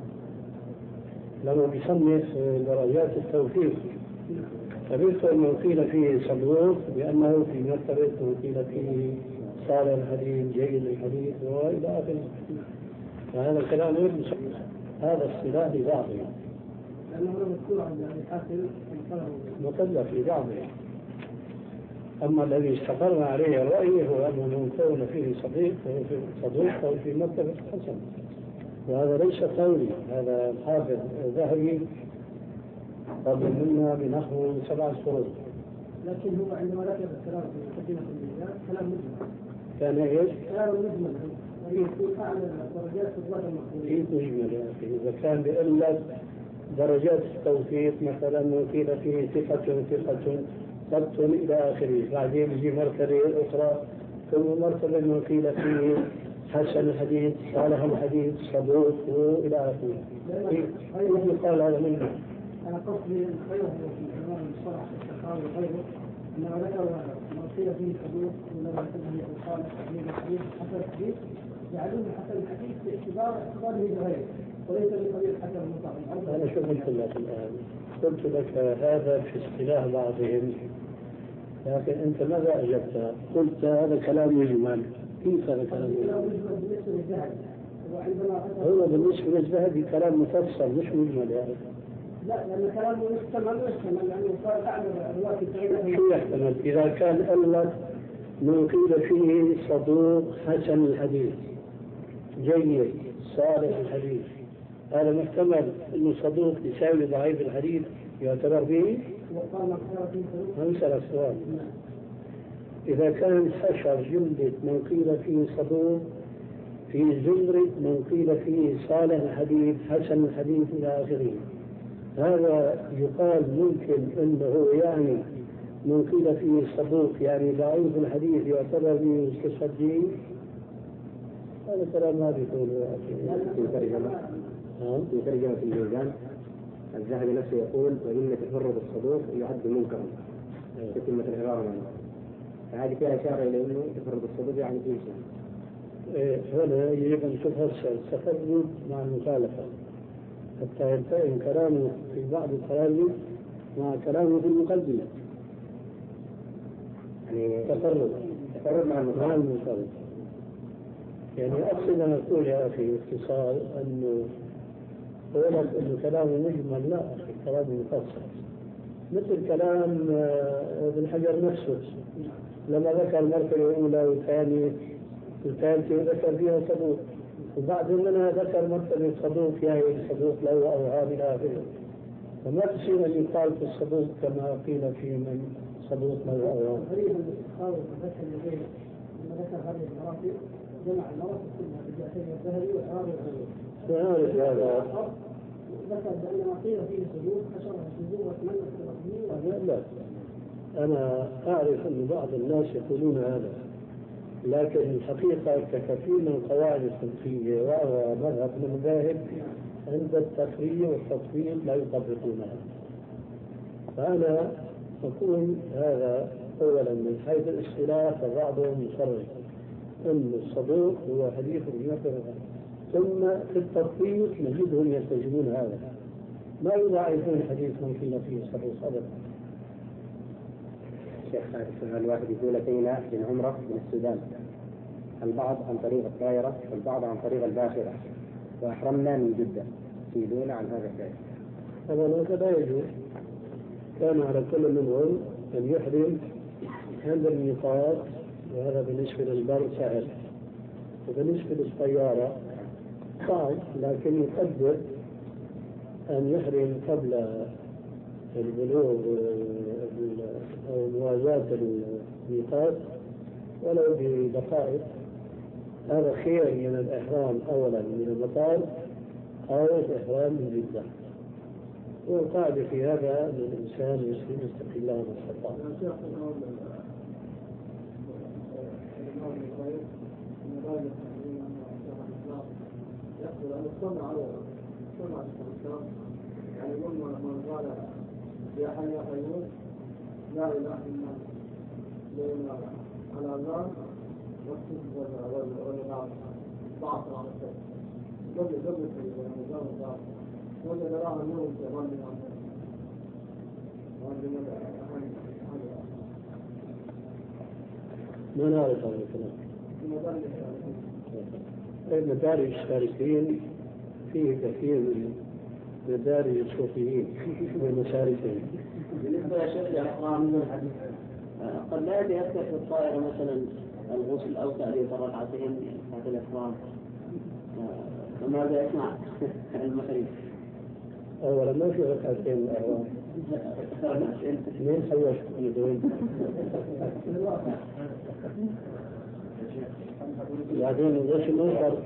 لما بيصنف درجات التوفيق فبيذكر من قيل فيه صدوق بأنه في مرتبة من قيل فيه صالح الحديث جيد الحديث وإلى آخره. فهذا الكلام غير مسلم، هذا اصطلاح لبعضه لأنه مذكور عند أبي حاتم مكلف لبعضه. أما الذي استقر عليه الرأي هو أنه من كون فيه صديق فهو في صديق فهو في مرتبة حسن، وهذا ليس قولي، هذا الحافظ الذهبي قبل منا بنحو سبع شهور. لكن هو عندما ذكر الكلام في مقدمة الميزان كلام مجمل. كان ايش؟ كلام مجمل يكون أعلى درجات الضغط المقبولين. كيف مجمل يا أخي؟ إذا كان بيقول لك درجات التوفيق مثلا قيل فيه ثقة ثقة ضبط إلى آخره، بعدين يجي مرتبة أخرى ثم مرتبة من قيل فيه حسن الحديث صالح الحديث صدوق إلى آخره. كيف قال هذا منه؟ أنا قصدي خيره في الإمام الصلاح السخاوي وغيره أنه ذكر ما قيل فيه صدوق ولما تنهي صالح الحديث حسن الحديث يعلم حسن الحديث باعتبار اعتباره بغيره وليس بقبيل حسن المطلق. أنا شو قلت لك الآن؟ قلت لك هذا في اصطلاح بعضهم، لكن أنت ماذا أجبت؟ قلت هذا كلام مجمل. كيف هذا كلام مجمل؟ هو بالنسبة للذهبي كلام مفصل مش مجمل يعني. لا لأن كلامه يحتمل ويحتمل لأنه صار أعلى الرواة التعينة. شو يحتمل؟ إذا كان ألف من قيل فيه صدوق حسن الحديث جيد صالح الحديث، هذا محتمل أنه صدوق يساوي ضعيف الحديث يعتبر به؟ هنسأل السؤال. إذا كان حشر جملة من قيل فيه صدوق في زمرة من قيل فيه صالح الحديث حسن الحديث إلى آخره، هذا يقال ممكن أنه يعني من قيل فيه صدوق يعني ضعيف الحديث يعتبر به كصديق؟ هذا كلام ما بيقول في ترجمة في ترجمة الميزان الذهبي نفسه يقول وإن تفرد الصدوق يعد منكرا في كلمة العبارة منه، فهذه فيها إشارة إلى أنه تفرد الصدوق يعني فيه شيء. هنا يجب أن تفسر التفرد مع المخالفة حتى يلتئم كلامه في بعض الكلام مع كلامه في المقدمة. يعني تفرد تفرد مع المخالفة. يعني أقصد أن أقول يا أخي باختصار أنه قولك أنه كلامه مجمل، لا أخي كلامه مفصل، مثل كلام ابن حجر نفسه لما ذكر المرتبة الأولى والثانية والثالثة وذكر فيها صدوق، وبعد منها ذكر مرتبة صدوق يعني صدوق له أوهام إلى آخره، فما تصير أن يقال في الصدوق كما قيل في من صدوق له أوهام. غريب الخاوي ذكر الذين لما ذكر هذه المراتب جمع المراتب كلها بالجاهلية الذهبي والعربي وعارف هذا ذكر بأن ما قيل فيه صدوق حشرها الصدوق وثمانية الرحمين. لا أنا أعرف أن بعض الناس يقولون هذا، لكن الحقيقة ككثير من القواعد الفقهية وهو مذهب من المذاهب عند التقرير والتطبيق لا يطبقونها. فأنا أقول هذا أولا من حيث الاصطلاح فبعضهم يصرح أن الصدوق هو حديث يذكر، ثم في التطبيق نجدهم يلتزمون هذا، ما يضاعفون حديث من قيل فيه صدوق أبدا. شيخ سؤال واحد يقول أتينا من عمرة من السودان، البعض عن طريق الطائرة والبعض عن طريق الباخرة، وأحرمنا من جدة، يفيدون عن هذا الشيء. طبعا هذا لا يجوز، كان على كل منهم أن يحرم عند الميقات، وهذا بالنسبة للبر سهل، وبالنسبة للطيارة صعب، لكن يقدر أن يحرم قبل البلوغ أو موازاة الميقات ولو بدقائق، هذا خير من الإحرام أولا من المطار أو الإحرام من جدة. والقاعدة في هذا أن الإنسان يستقي الله ما استطاع. يقول أن الصنع على الصنع الإسلام يعني من قال يا حي يا قيوم لا إله إلا الله على النار والسجد والغاب ضعف على الشيء قبل قبل النظام الضعف وجد راه النور في ظل الأمر ما نعرف هذا الكلام. مدارج السالكين فيه كثير من مدارج الصوفيين ومسالكين. بالنسبة لشيخ الأحرام قد لا يتأثر في الطائرة مثلا الغسل أو تأدية الركعتين بعد الإحرام، فماذا يصنع المحرم؟ أولا ما في ركعتين الإحرام، اثنين حيوش يدوين. بعدين الغسل ما شرط،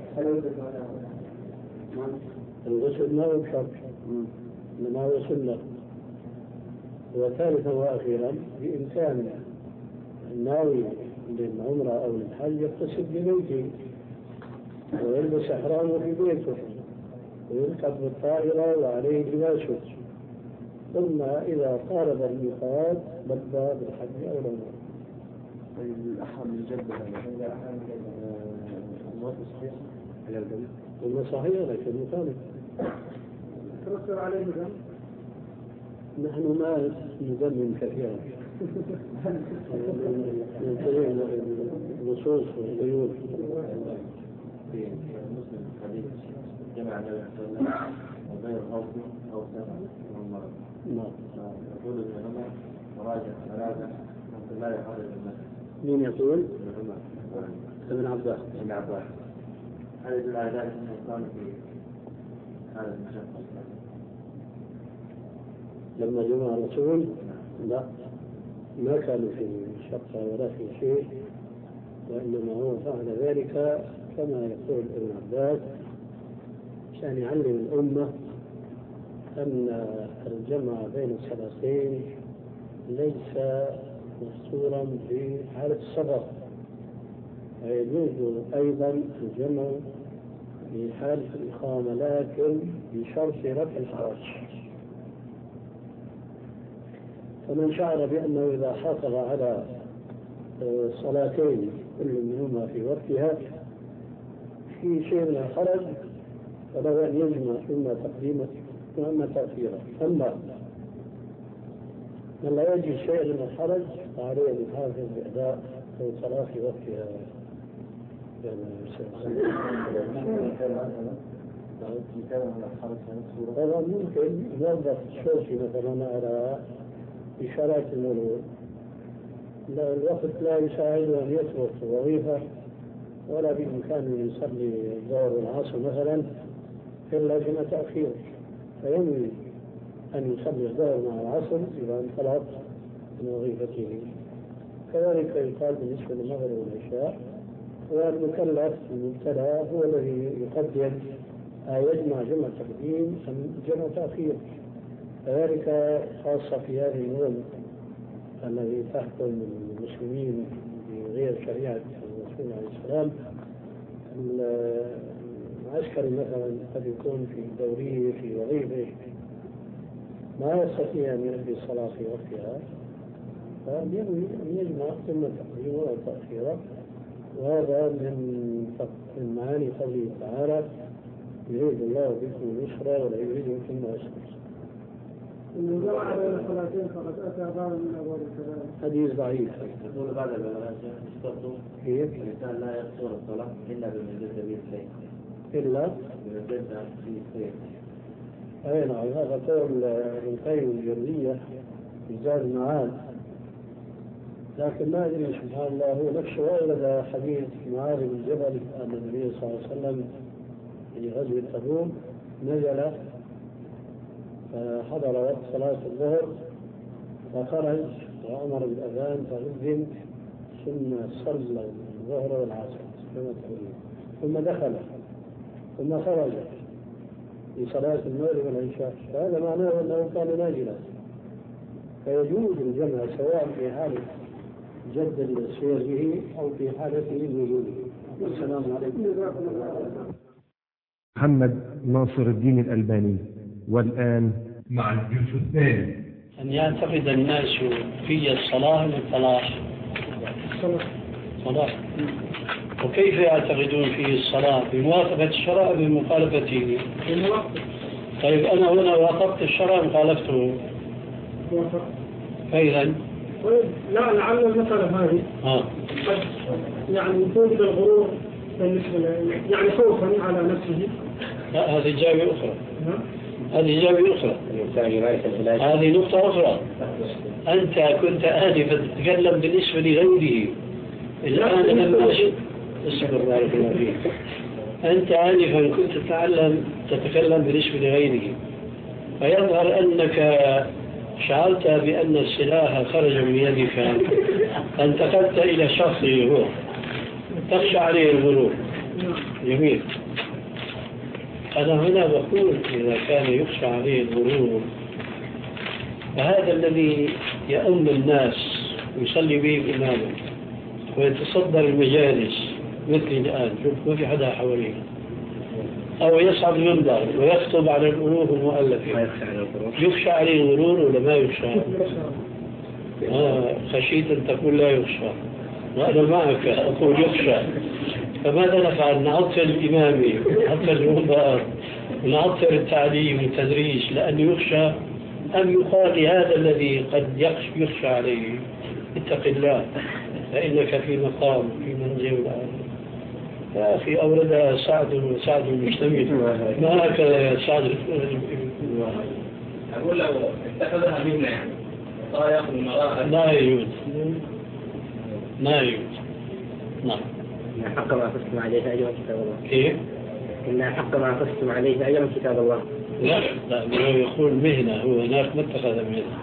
الغسل ما هو شرط إنما هو سنة. وثالثا وأخيرا بإمكان الناوي للعمرة أو للحج يغتسل ببيته ويلبس إحرامه في بيته ويركب بالطائرة وعليه لباسه، ثم إذا قارب الميقات بدأ بالحج أو العمرة. الأحرم من جدة هذا الموت صحيح على البيت؟ والله صحيح لكن مخالف. ترسل عليه مدن؟ نحن ما نذمم كثيرا من النصوص والقيود. في مسلم حديث جمع النبي صلى الله عليه وسلم وغير خوف أو سفر والمرض. نعم. يقول ابن عمر مراجع ثلاثة ممكن لا يخرج المسجد. مين يقول؟ ابن عمر. ابن عباس. ابن عباس. هذا يدل على ذلك أنه كان في هذا المشقة. لما جمع الرسول لا ما كانوا في شقة ولا في شيء، وإنما هو فعل ذلك كما يقول ابن عباس عشان يعلم الأمة أن الجمع بين الصلاتين ليس محصورا في حالة السفر، ويجوز أيضا الجمع في حالة الإقامة لكن بشرط رفع الحرج. فمن شعر بأنه إذا حافظ على صلاتين كل منهما في وقتها في شيء من الحرج فله أن يجمع إما تقديمه وإما تأخيره. أما من لا يجد شيء من الحرج فعليه أن يحافظ بأداء الصلاة في وقتها. هذا ممكن يوظف الشرطي مثلا على إشارات المرور، لا الوقت لا يساعده أن يترك وظيفة ولا بإمكانه يصلي الظهر والعصر مثلا إلا بما تأخير، فينوي أن يصلي الظهر مع العصر إذا انطلق من وظيفته. كذلك يقال بالنسبة للمغرب والعشاء، والمكلف المبتلى هو الذي يقدم يجمع جمع تقديم أم جمع تأخير. كذلك خاصة في هذه الأمور الذي تحكم المسلمين بغير شريعة الرسول عليه السلام. العسكري مثلا قد يكون في دوريه في وظيفه ما يستطيع أن يؤدي الصلاة في وقتها، فينوي أن يجمع ثم تقديم ولا تأخير. وهذا من معاني قوله تعالى: يريد الله بكم اليسر ولا يريد بكم العسر. إن جمع بين الصلاتين فقد أتى باب من أبواب الكلام. حديث ضعيف. يقول بعد العلماء اشترطوا الإنسان لا يقصر الصلاة إلا بمنزلة به السيف. إلا بمنزلة به السيف. أي نعم، هذا قول ابن القيم الجوزية في زاد المعاد، لكن ما أدري سبحان الله هو نفسه ورد حديث معاذ بن جبل أن النبي صلى الله عليه وسلم في غزوة تبوك نزل فحضر وقت صلاة الظهر فخرج وأمر بالأذان فأذن ثم صلى الظهر والعصر ثم دخل ثم خرج لصلاة المغرب والعشاء، فهذا معناه أنه كان نازلا. فيجوز الجمع سواء في حالة جد السير به أو في حالة الوجود. والسلام عليكم. محمد ناصر الدين الألباني. والآن مع الجزء الثاني. أن يعتقد الناس في الصلاة والصلاح. صلاة. وكيف يعتقدون فيه الصلاة؟ بموافقة الشرع بمخالفته؟ طيب أنا هنا وافقت الشرع وخالفته فإذا لا لعل المسألة هذه آه. قد يعني توجد الغرور بالنسبة يعني خوفا على نفسه. لا هذه جابة أخرى. هذه جابة أخرى. هذه نقطة أخرى. أنت كنت آنفا تتكلم بالنسبة لغيره، الآن لما أجد اصبر بارك الله فيك. أنت آنفا كنت تتعلم تتكلم بالنسبة لغيره، فيظهر أنك شعرت بأن السلاح خرج من يدك، انتقلت إلى شخصه هو تخشى عليه الغرور. جميل. أنا هنا بقول إذا كان يخشى عليه الغرور فهذا الذي يؤم الناس ويصلي به إمامه ويتصدر المجالس مثل الآن، شوف ما في حدا حواليه، أو يصعد المنبر ويخطب على الألوف المؤلفة، يخشى عليه الغرور ولا ما يخشى؟ آه خشيت أن تقول لا يخشى، وأنا معك أقول يخشى. فماذا نفعل؟ نعطل الإمامي نعطل المنبر ونعطل التعليم والتدريس لأنه يخشى، أم يقال لهذا الذي قد يخشى عليه اتق الله فإنك في مقام في منزل الآن. يا أخي أورد سعد سعد المجتمع ما هكذا سعد. أقول لو اتخذها مهنة يعني صار يأخذ المراءة لا يجوز لا يجوز. نعم. إن حق ما فزتم عليه أجر كتاب الله. كيف؟ إن حق ما فزتم عليه أجر كتاب الله. لا لا هو يقول مهنة، هو هناك ما اتخذ مهنة،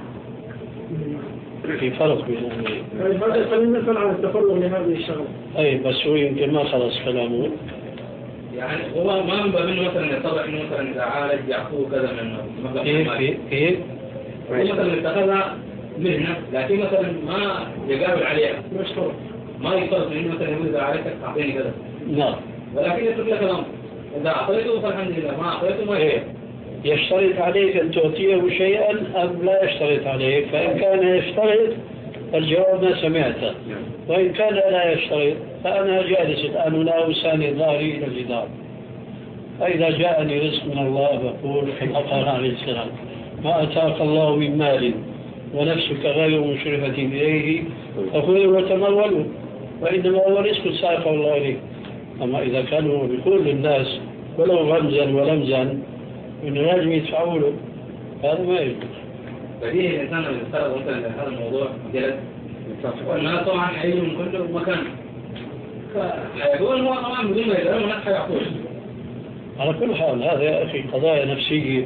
في فرق بين الأمرين. طيب هذا خلينا نسأل عن التفرغ لهذه الشغلة. أي بس هو يمكن ما خلص كلامه. يعني هو ما من باب انه مثلا يتضح انه مثلا اذا عالج يعطوه كذا من مبلغ كيف كيف كيف؟ هو مثلا اتخذها مهنة لكن مثلا ما يقابل عليها مشكور، ما يفرض انه مثلا يقول اذا عالجتك تعطيني كذا. نعم. ولكن يترك لك الامر، اذا اعطيته فالحمد لله، ما اعطيته ما يشترط. يشترط عليك ان تعطيه شيئا ام لا يشترط عليك؟ فان كان يشترط الجواب ما سمعته، وإن كان لا يشترط فأنا جالس الآن لا أساني ظهري إلى الجدار. فإذا جاءني رزق من الله بقول كما قال عليه السلام: ما أتاك الله من مال ونفسك غير مشرفة إليه فخذه وتموله، وإنما هو رزق ساقه الله إليه. أما إذا كانوا بيقول للناس ولو رمزا ولمزا إنه لازم يدفعوا له، هذا ما يجوز. فدي الإنسان اللي يفترض مثلا هذا الموضوع جلد والناس طبعا يعيشوا من كل مكان، فيقول هو طبعا بدون ما يدرون هناك حيعطوه. على كل حال هذا يا أخي قضايا نفسية،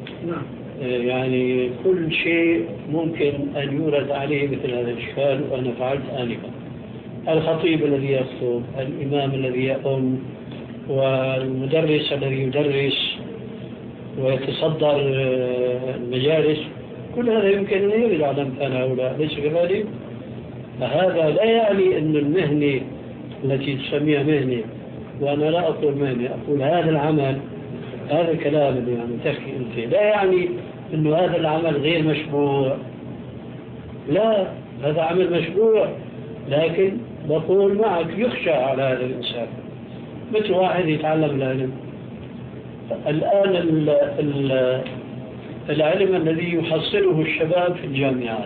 يعني كل شيء ممكن أن يورد عليه مثل هذا الإشكال. وأنا فعلت آنفا، الخطيب الذي يخطب، الإمام الذي يؤم، والمدرس الذي يدرس ويتصدر المجالس، كل هذا يمكن أن يرد على أمثال هؤلاء، ليس كذلك؟ فهذا لا يعني أن المهنة التي تسميها مهنة، وأنا لا أقول مهنة، أقول هذا العمل، هذا الكلام اللي يعني تحكي أنت لا يعني أنه هذا العمل غير مشروع، لا، هذا عمل مشروع، لكن بقول معك يخشى على هذا الإنسان، مثل واحد يتعلم العلم. الآن ال ال العلم الذي يحصله الشباب في الجامعات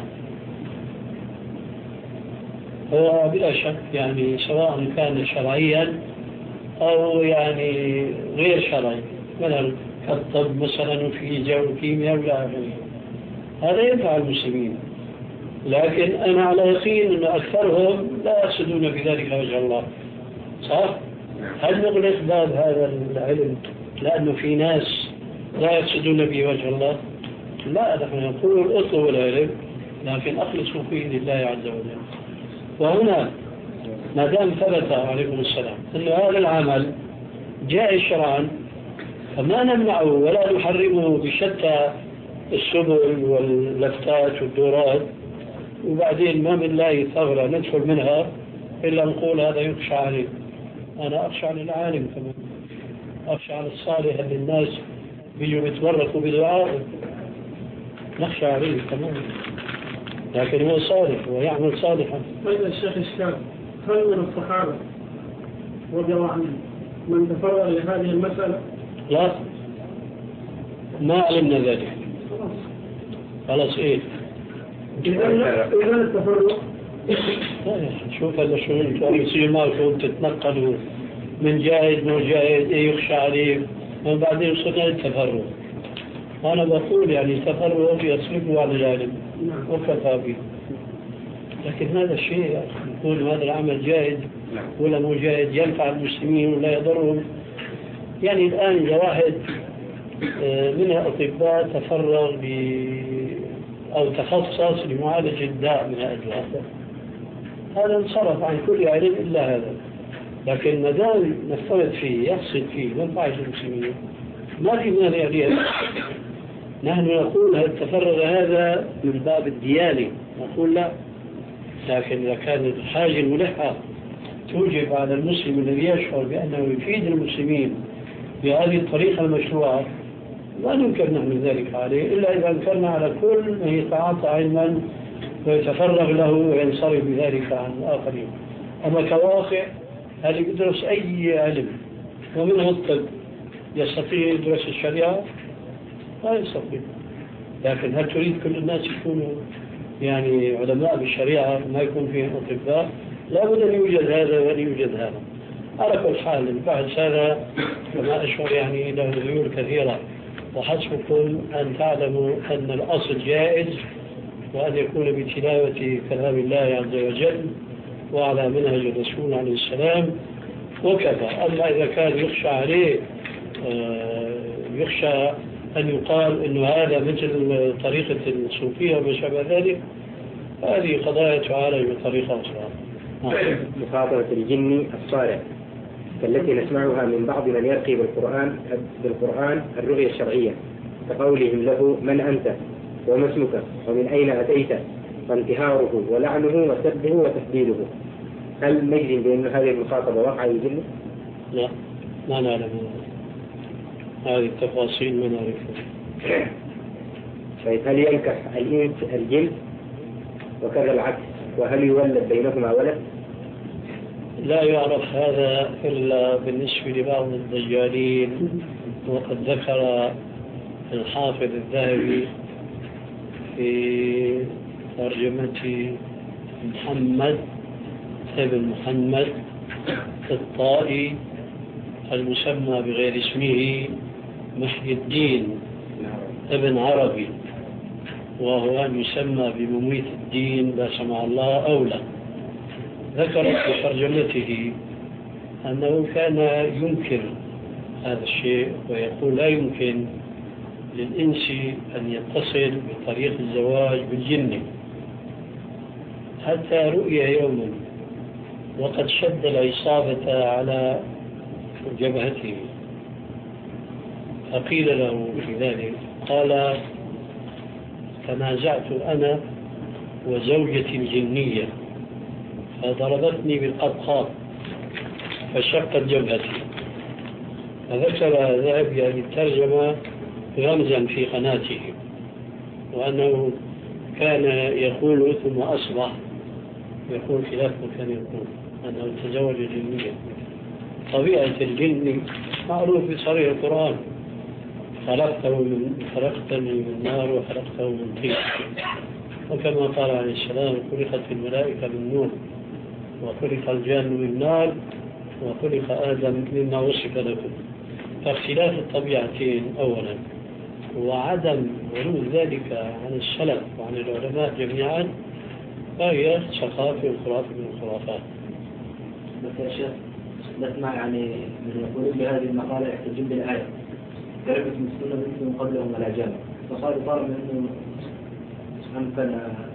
هو بلا شك يعني سواء كان شرعيا أو يعني غير شرعي، مثلا كالطب مثلا وفيزياء وكيمياء ولا آخره، هذا ينفع المسلمين، لكن أنا على يقين أن أكثرهم لا يقصدون بذلك وجه الله، صح؟ هل نغلق باب هذا العلم لأنه في ناس لا يقصدون به وجه الله؟ لا، نحن نقول اطلبوا العلم لكن أخلصوا فيه لله عز وجل. وهنا ما دام ثبت عليكم السلام أن هذا العمل جائز شرعا، فما نمنعه ولا نحرمه بشتى السبل واللفتات والدورات، وبعدين ما بنلاقي ثغرة ندخل منها إلا نقول هذا يخشى عليه. أنا أخشى على العالم كمان، أخشى على الصالح اللي الناس بيجوا يتبركوا بدعائه، نخشى عليه كمان، لكن هو صالح ويعمل صالحا. طيب الشيخ الشاب، هل من الصحابة رضي الله عنهم من تفرغ لهذه المسألة؟ لا، ما علمنا ذلك. خلاص إيه؟ إذا التفرغ شوف هذا شو انتم يصير معكم تتنقلوا من جاهد وجاهد إيه يخشى عليه، وبعدين وصلنا للتفرغ. أنا بقول يعني التفرغ يصرفه على العلم وكفى به، لكن هذا الشيء يقول هذا العمل جائز ولا مو جائز، ينفع المسلمين ولا يضرهم. يعني الآن إذا واحد من الأطباء تفرغ ب أو تخصص لمعالجة الداء من الأدواء، هذا انصرف عن كل علم إلا هذا، لكن ما دام نفترض فيه يقصد فيه منفعة المسلمين ما في مانع عليه. نحن نقول التفرغ هذا من باب الديانة، نقول لا، لكن إذا كانت الحاجة الملحة توجب على المسلم الذي يشعر بأنه يفيد المسلمين بهذه الطريقة المشروعة لا ننكر نحن ذلك عليه، إلا إذا انكرنا على كل من يتعاطى علما ويتفرغ له وينصرف بذلك عن الآخرين. أما كواقع هل يدرس أي علم ومنه الطب يستطيع يدرس الشريعة؟ لا يستطيع. لكن هل تريد كل الناس يكونوا يعني علماء بالشريعة ما يكون فيهم أطباء؟ لا بد أن يوجد هذا وأن يوجد هذا. على كل حال البحث هذا كما أشعر يعني له ذيول كثيرة، وحسبكم أن تعلموا أن الأصل جائز، وأن يكون بتلاوة كلام الله عز وجل وعلى منهج الرسول عليه السلام وكفى. أما إذا كان يخشى عليه يخشى أن يقال أنه هذا مثل طريقة الصوفية وما شابه ذلك، هذه قضايا تعالج بطريقة أخرى. مخاطبة الجن الصالح التي نسمعها من بعض من يرقي بالقرآن بالقرآن الرؤية الشرعية، كقولهم له من أنت وما اسمك ومن أين أتيت، وانتهاره ولعنه وسبه وتهديده. هل نجزم بأن هذه المخاطبة وقع الجن؟ لا، ما نعلم هذه التفاصيل، ما نعرفها. طيب هل ينكح الإنس الجن وكذا العكس، وهل يولد بينهما ولد؟ لا يعرف هذا إلا بالنسبة لبعض الدجالين، وقد ذكر الحافظ الذهبي في ترجمة محمد ابن محمد الطائي المسمى بغير اسمه محي الدين ابن عربي، وهو أن يسمى بمميت الدين لا سمع الله أولى. ذكرت في ترجمته أنه كان ينكر هذا الشيء ويقول لا يمكن للإنس أن يتصل بطريق الزواج بالجن، حتى رؤي يوما وقد شد العصابة على جبهته، فقيل له في ذلك قال: تنازعت أنا وزوجتي الجنية فضربتني بالقطقاط فشقت جبهتي. فذكر الذهبي هذه الترجمة رمزا في قناته، وأنه كان يقول ثم أصبح يقول خلاف ما كان يقول، أنه تزوج جنية. طبيعة الجن معروف في صريح القرآن: خلقته من خلقتني من نار وخلقته من طين. وكما قال عليه السلام: خلقت الملائكة من نور وخلق الجان من نار وخلق آدم مما وصف لكم. فاختلاف الطبيعتين أولا، وعدم ورود ذلك عن السلف وعن العلماء جميعا، فهي ثقافة وخرافة من الخرافات. بس يا شيخ نسمع يعني من يقولون بهذه المقالة يحتجون بالآية: كلمة مسكونة بنت من قبلهم ولا جامع. فصار طالب أنه أمكن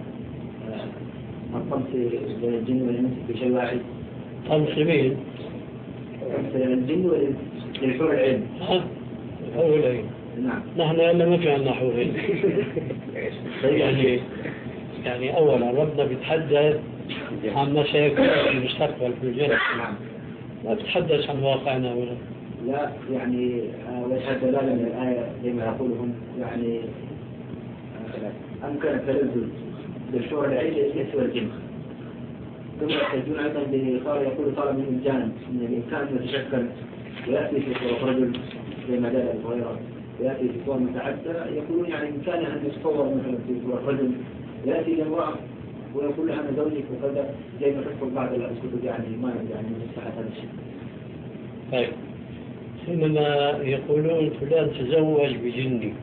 الطمس بين الجن والإنس في شيء واحد. طمس مين؟ بين الجن والإنس لحور العلم. ها؟ حور العلم. نعم. نحن إلا ما في عندنا حور العلم. يعني يعني أولا ربنا بيتحدث عما سيكون في المستقبل في الجنة. نعم. ما بتحدث عن واقعنا ولا. لا يعني وجه دلالة من الآية لما يقولهم يعني أمكن التلذذ بالشعور العين ليس والجن. ثم يحتجون أيضا بقال يقول طالب من الجانب من الإمكان يتشكل ويأتي في صورة رجل زي ما دل الغيرة، يأتي في صور متعددة. يقولون يعني إمكانها أن يتصور مثلا في صورة رجل يأتي لامرأة ويقول لها أنا زوجك وكذا، زي ما تدخل بعض الكتب يعني ما يعني من صحة هذا الشيء. طيب، حينما يقولون فلان تزوج بجني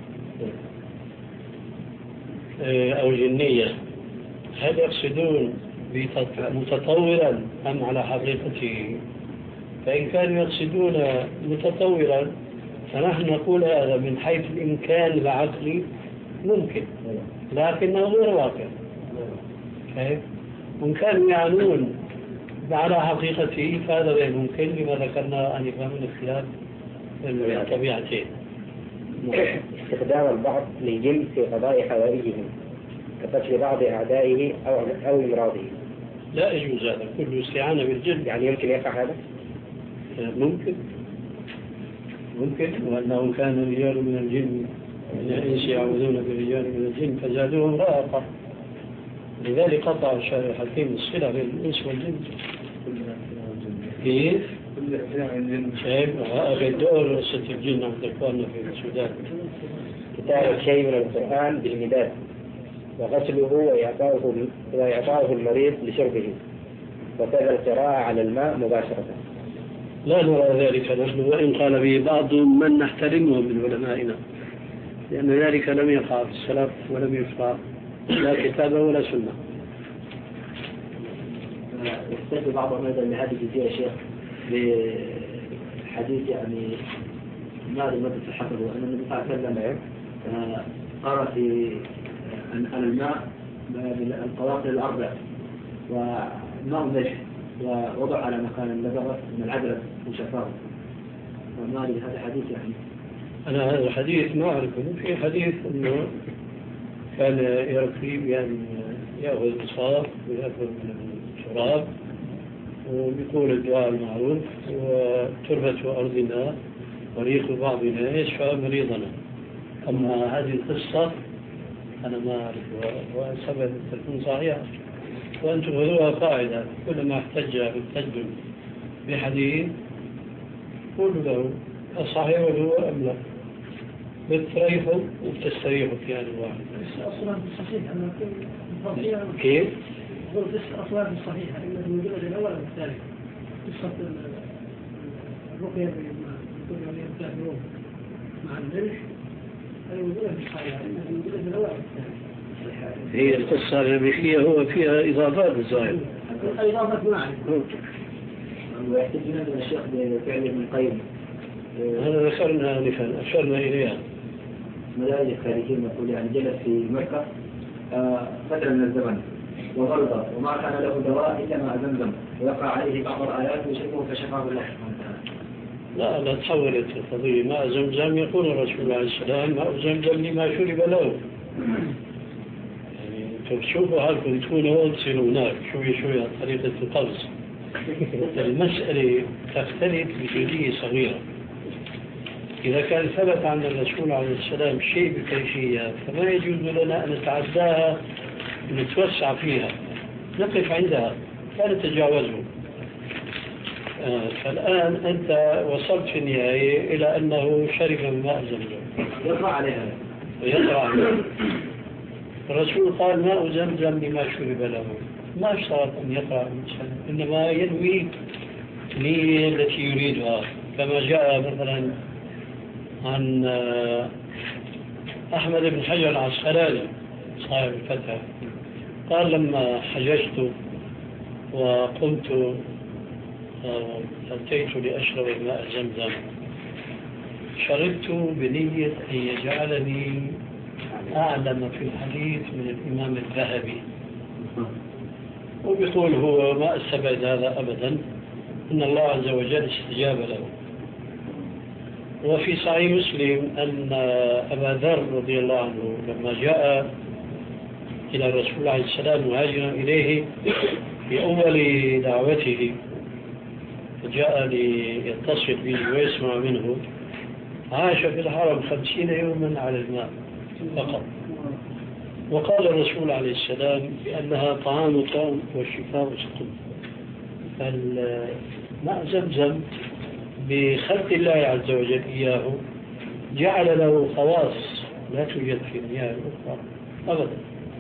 أو جنية، هل يقصدون متطورا أم على حقيقته؟ فإن كانوا يقصدون متطورا فنحن نقول هذا من حيث الإمكان العقلي ممكن، لكنه غير واقع. كيف؟ وإن كانوا يعنون على حقيقته فهذا غير ممكن، لما ذكرنا آنفا من اختلاف الطبيعتين. استخدام البعض للجن في قضاء حوائجهم كقتل بعض أعدائه أو أو إمراضه. لا يجوز هذا كله استعانة بالجن. يعني يمكن يقع هذا؟ ممكن ممكن وأنه كان رجال من الجن من الإنس يعوذون برجال من الجن فزادوهم رهقا، لذلك قطع الشارع الحكيم الصلة بين الإنس والجن. كيف؟ شايف هذا الدور قصة الجن عند إخواننا في السودان. كتابة شيء من القرآن بالمداد وغسله وإعطاؤه وإعطاؤه المريض لشربه، وكذا القراءة على الماء مباشرة. لا نرى ذلك نحن، وإن قال به بعض من نحترمه من علمائنا، لأن ذلك لم يقع في السلف ولم يشرع لا كتابة ولا سنة. يستند بعضهم أيضا لهذه الجزئية يا شيخ بحديث يعني ماذا المدة الحفظ، وأن النبي صلى الله عليه وسلم قرأ في أن الماء القواقل الأربع وماء ملح ووضع على مكان اللبغة من العدل وشفاه. وما أدري هذا حديث يعني. أنا هذا الحديث ما أعرفه. في حديث أنه كان يركي بأن يأخذ الصاف ويأخذ الشراب وبيقول الدعاء المعروف: وتربة أرضنا وريق بعضنا يشفى مريضنا. أما هذه القصة أنا ما أعرفها وسبب تكون صحيحة، وأنتم خذوها قاعدة: كلما احتج بالتجدد بحديث قولوا له الصحيح هو أم لا، بتريحوا وبتستريحوا في هذا الواحد. أصلا بالصحيح أنا كيف؟ أقول بس أصلا بالصحيح إنه موجود الأول والثاني قصة الرقية بما يكون عليها الكافرون مع الجرح هذا يقولها في الصحيح يقولها في الأوائل هي القصة اللي فيها هو فيها إضافات الزائد إضافة معي ويحتجون من الشيخ بفعل ابن القيم هذا ذكرنا آنفا أشرنا إليها مدارج الخارجين يقول يعني جلس في مكة آه فترة من الزمن وغلط وما كان له دواء إلا ماء زمزم ويقع عليه بعض الآيات ويشركه فشفاه الله سبحانه وتعالى. لا لا تحولت القضية ماء زمزم يقول الرسول عليه السلام ماء زمزم لما شرب له يعني تشوفوا هالكم تكونوا تصيروا هناك شوي شوي طريقة الطبس المسألة تختلف بجزئية صغيرة إذا كان ثبت عن الرسول عليه السلام شيء بكيفية فما يجوز لنا أن نتعداها نتوسع فيها نقف عندها لا نتجاوزه آه فالآن أنت وصلت في النهاية إلى أنه شرب من ماء زمزم يقرأ عليها ويقرأ عليها الرسول قال ماء زمزم لما شرب له ما اشترط أن يقرأ الإنسان إنما ينوي النية التي يريدها كما جاء مثلا عن أحمد بن حجر العسقلاني صاحب الفتح قال لما حججت وقمت أتيت لأشرب ماء زمزم شربت بنية أن يجعلني أعلم في الحديث من الإمام الذهبي وبيقول هو ما استبعد هذا أبدا إن الله عز وجل استجاب له. وفي صحيح مسلم أن أبا ذر رضي الله عنه لما جاء إلى الرسول عليه السلام مهاجرا إليه في أول دعوته فجاء ليتصل به ويسمع منه عاش في الحرم خمسين يوما على الماء فقط وقال الرسول عليه السلام بأنها طعام طعم والشفاء سقم فالماء زمزم بخلق الله عز وجل إياه جعل له خواص لا توجد في المياه الأخرى أبدا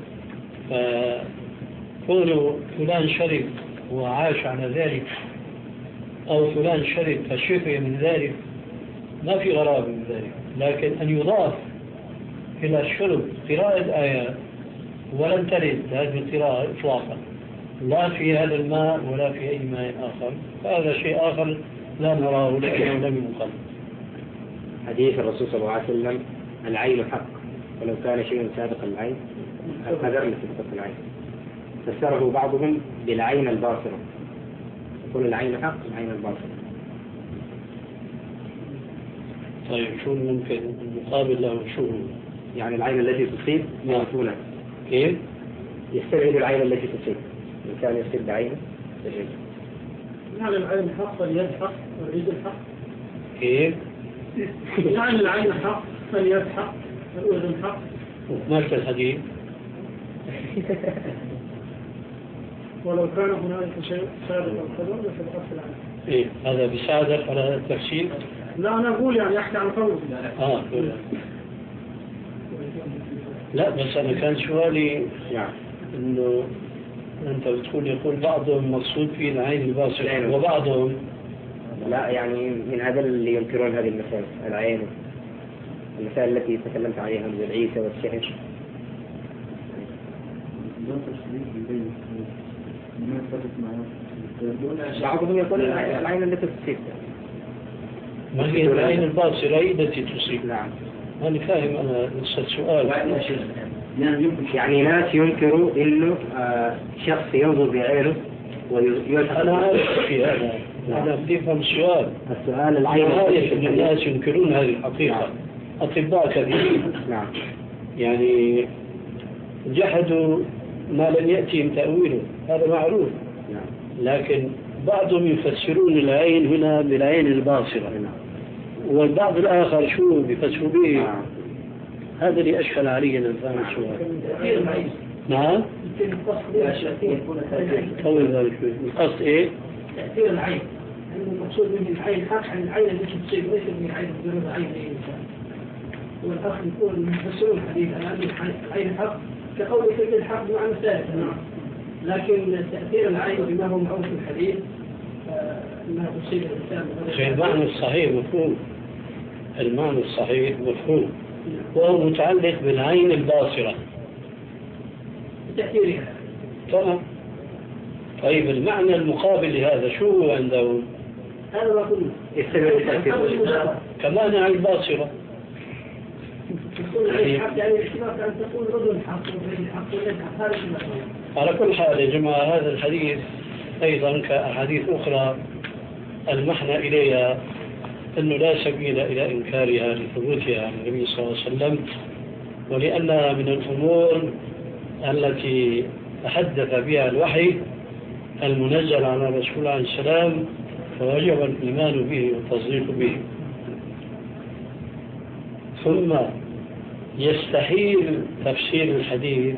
فكون فلان شرب وعاش على ذلك أو فلان شرب فشفي من ذلك ما في غرابة من ذلك لكن أن يضاف إلى الشرب قراءة آيات ولن ترد هذه القراءة إطلاقا لا في هذا الماء ولا في أي ماء آخر فهذا شيء آخر لا نراه لكنه لم يقل. حديث الرسول صلى الله عليه وسلم العين حق ولو كان شيء سابق العين القدر مثل سابق العين فسره بعضهم بالعين الباصرة يقول العين حق العين الباصرة. طيب شو ممكن المقابل له شو يعني العين التي تصيب يعرفونها كيف يستبعد العين التي تصيب إن كان يصيب بعينه يستبعد يعني العين حق واليد حق واليد حق كيف يعني العين حق واليد حق والأذن حق ما في الحديث ولو كان هنالك شيء سابق القدر فبقص العين. إيه هذا بيساعدك على التفسير؟ لا أنا أقول يعني يحكي عن قوله. آه لا بس أنا كان سؤالي يعني إنه أنت بتقول يقول بعضهم مقصود فيه العين الباصرة وبعضهم لا يعني من هذا اللي ينكرون هذه المسائل العين المسائل التي تكلمت عليها من العيسى والسحر. بعضهم يقول العين التي تصيب ما هي العين الباصرة هي التي تصيب. نعم أنا فاهم أنا لسه السؤال يعني ناس ينكروا إنه آه شخص ينظر بعينه ويلحق. أنا عارف في هذا أنا بدي أفهم السؤال. السؤال العين أنا عارف أن الناس ينكرون هذه الحقيقة أطباء كثيرين نعم يعني جحدوا ما لم يأتي تأويله هذا معروف نعم. لكن بعضهم يفسرون العين هنا بالعين الباصرة نعم. والبعض الآخر شو بيفسروا به نعم. هذا اللي أشكل علينا فهم السؤال. نعم طول ذلك القصد إيه تأثير العين المقصود من العين حق عن العين التي تصيب ليس من عين مجرد عين أي إنسان. والأخ يقول المفسرون الحديث أنا أن العين حق كقول كلمة الحق بمعنى ثالث لكن تأثير العين بما هو معروف في الحديث أنها تصيب الإنسان. المعنى الصحيح مفهوم، المعنى الصحيح مفهوم، وهو متعلق بالعين الباصرة بتأثيرها. تمام. طيب المعنى المقابل لهذا شو هو عندهم؟ هذا ما قلنا. كمان عين باصرة. يعني الاحتمال أن تقول رجل حق وغير حق وليس حق، هذا على كل حال يا جماعة هذا الحديث أيضا كأحاديث أخرى المحنى إليها أنه لا سبيل إلى إنكارها لثبوتها عن النبي صلى الله عليه وسلم، ولأنها من الأمور التي تحدث بها الوحي المنزل على رسول الله عليه السلام، فوجب الإيمان به والتصديق به. ثم يستحيل تفسير الحديث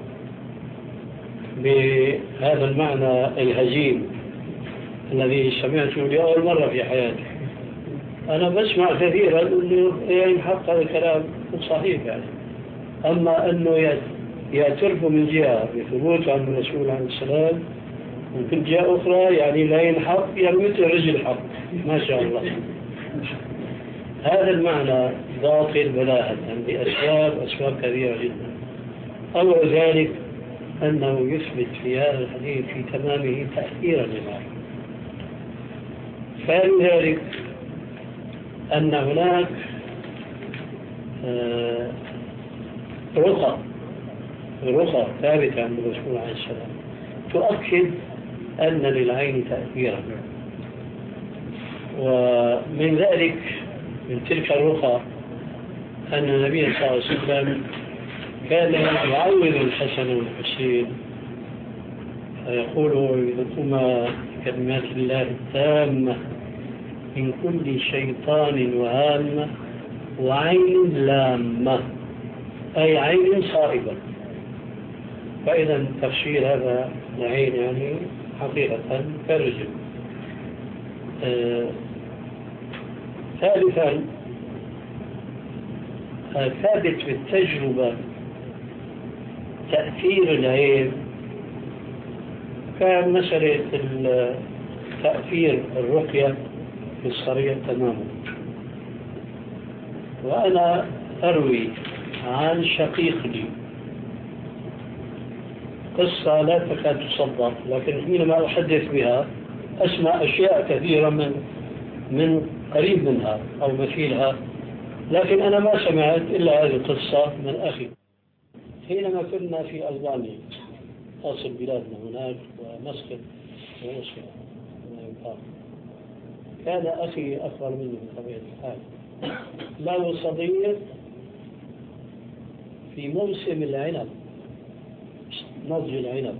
بهذا المعنى الهزيل الذي سمعته لأول مرة في حياتي. أنا بسمع كثيرا أنه ينحق هذا الكلام صحيح يعني، أما أنه يعترف من جهة بثبوت عن الرسول عليه السلام، ومن جهة أخرى يعني لا ينحق يعني مثل رجل حق ما شاء الله. هذا المعنى باطل بلاءة لأسباب أسباب كثيرة جدا. أول ذلك أنه يثبت في هذا الحديث في تمامه تأثيرا للعين. ثاني ذلك أن هناك رقى رقى ثابتة عند الرسول عليه السلام تؤكد أن للعين تأثيرا، ومن ذلك من تلك الرقى أن النبي صلى الله عليه وسلم كان يعوذ الحسن والحسين فيقول إذكما كلمات الله التامة من كل شيطان وهامة وعين لامة، أي عين صائبة. فإذا تفسير هذا العين يعني حقيقة كالرجل. آه ثالثا ثابت بالتجربة تأثير العين كان مسألة تأثير الرقية في الصريح تماما. وأنا أروي عن شقيق لي قصة لا تكاد تصدق، لكن حينما أحدث بها أسمع أشياء كثيرة من من قريب منها أو مثيلها، لكن أنا ما سمعت إلا هذه القصة من أخي. حينما كنا في ألبانيا أصل بلادنا هناك ومسكن ومسكن كان أخي أكبر مني بطبيعة الحال له صديق في موسم العنب، نضج العنب.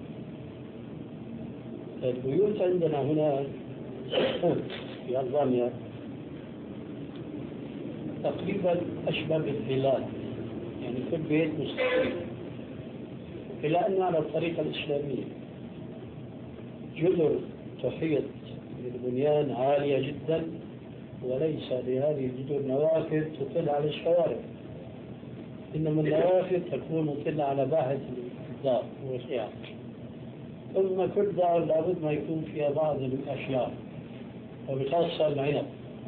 البيوت عندنا هنا في ألبانيا تقريبا أشبه بالفلات، يعني كل بيت مستقل، إلا أنه على الطريقة الإسلامية جذر تحيط بالبنيان عالية جدا، وليس لهذه الجذور نوافذ تطل على الشوارع، إنما النوافذ تكون مطلة على باحة الدار والخيام. ثم كل دار لابد ما يكون فيها بعض الأشياء، وبخاصة العنب.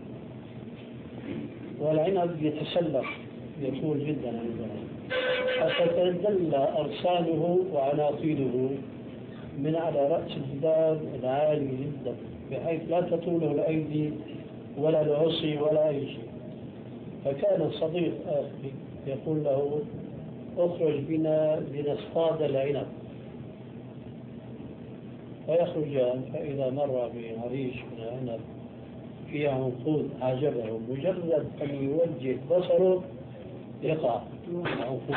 والعنب يتسلق يطول جدا عندنا حتى تدل أرساله وعناقيله من على رأس الجدار العالي جدا، بحيث لا تطوله الأيدي ولا العصي ولا أي شيء. فكان صديق آخر يقول له اخرج بنا لنصطاد العنب، فيخرجان فإذا مر بعريش من العنب فيها عنقود أعجبه، مجرد أن يوجه بصره يقع عنقود.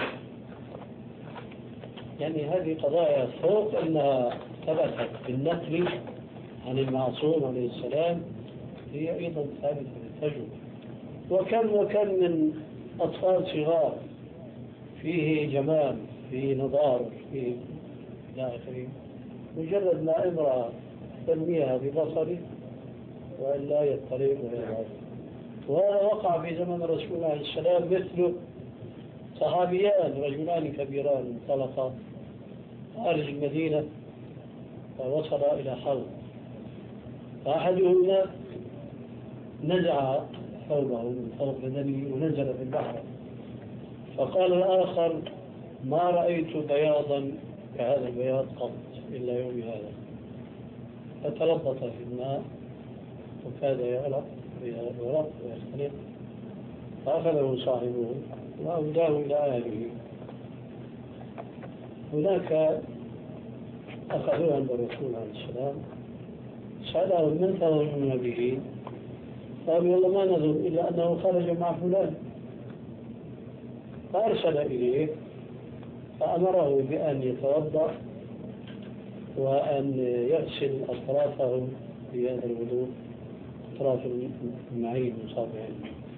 يعني هذه قضايا فوق أنها ثبتت بالنقل عن المعصوم عليه السلام، هي أيضا ثابتة بالتجربة. وكم وكم من أطفال صغار فيه جمال، فيه نضار، فيه إلى آخره، مجرد ما امرأة ترميها ببصره وإلا يضطرب ويضعف. وهذا وقع في زمن رسول الله عليه السلام مثل صحابيان رجلان كبيران انطلقا خارج المدينة فوصلا إلى حوض، فأحدهما نزع ثوبه من فوق بدنه ونزل في البحر، فقال الآخر ما رأيت بياضا كهذا البياض قط إلا يوم هذا، فتلبط في الماء وكاد يغرق ويغرق ويختنق، فأخذه صاحبه وأوداه إلى أهله. هناك أخذوه عند الرسول عليه السلام، سألهم من تظنون به؟ قالوا والله ما نظن إلا أنه خرج مع فلان، فأرسل إليه فأمره بأن يتوضأ وأن يغسل أطرافه في هذا الوضوء، أطراف المعين وصابعين،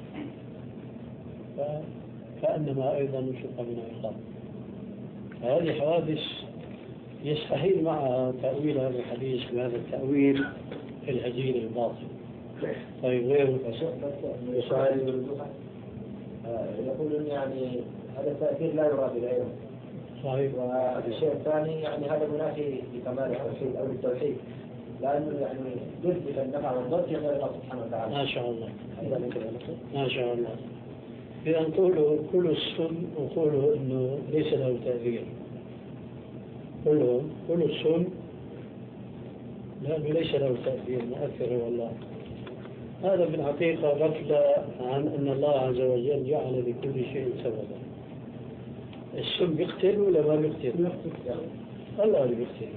فكأنما أيضا نشق من عقاب. هذه حوادث يستحيل معها تأويل هذا الحديث بهذا التأويل الهجين الباطل. طيب غيره يسأل يقولون يعني هذا التأثير لا يراد بالعلم. صحيح. والشيء الثاني يعني هذا منافي لكمال التوحيد أو التوحيد، لأنه يعني يثبت النفع والضر في غير الله سبحانه وتعالى. ما شاء الله. ما شاء الله. إذا قولوا كل السن وقولوا إنه ليس له تأثير. كلهم كل السن لأنه ليس له تأثير مؤثر والله. هذا في الحقيقة غفلة عن أن الله عز وجل جعل لكل شيء سببا. السم بيقتل ولا ما بيقتل؟ الله اللي بيقتل.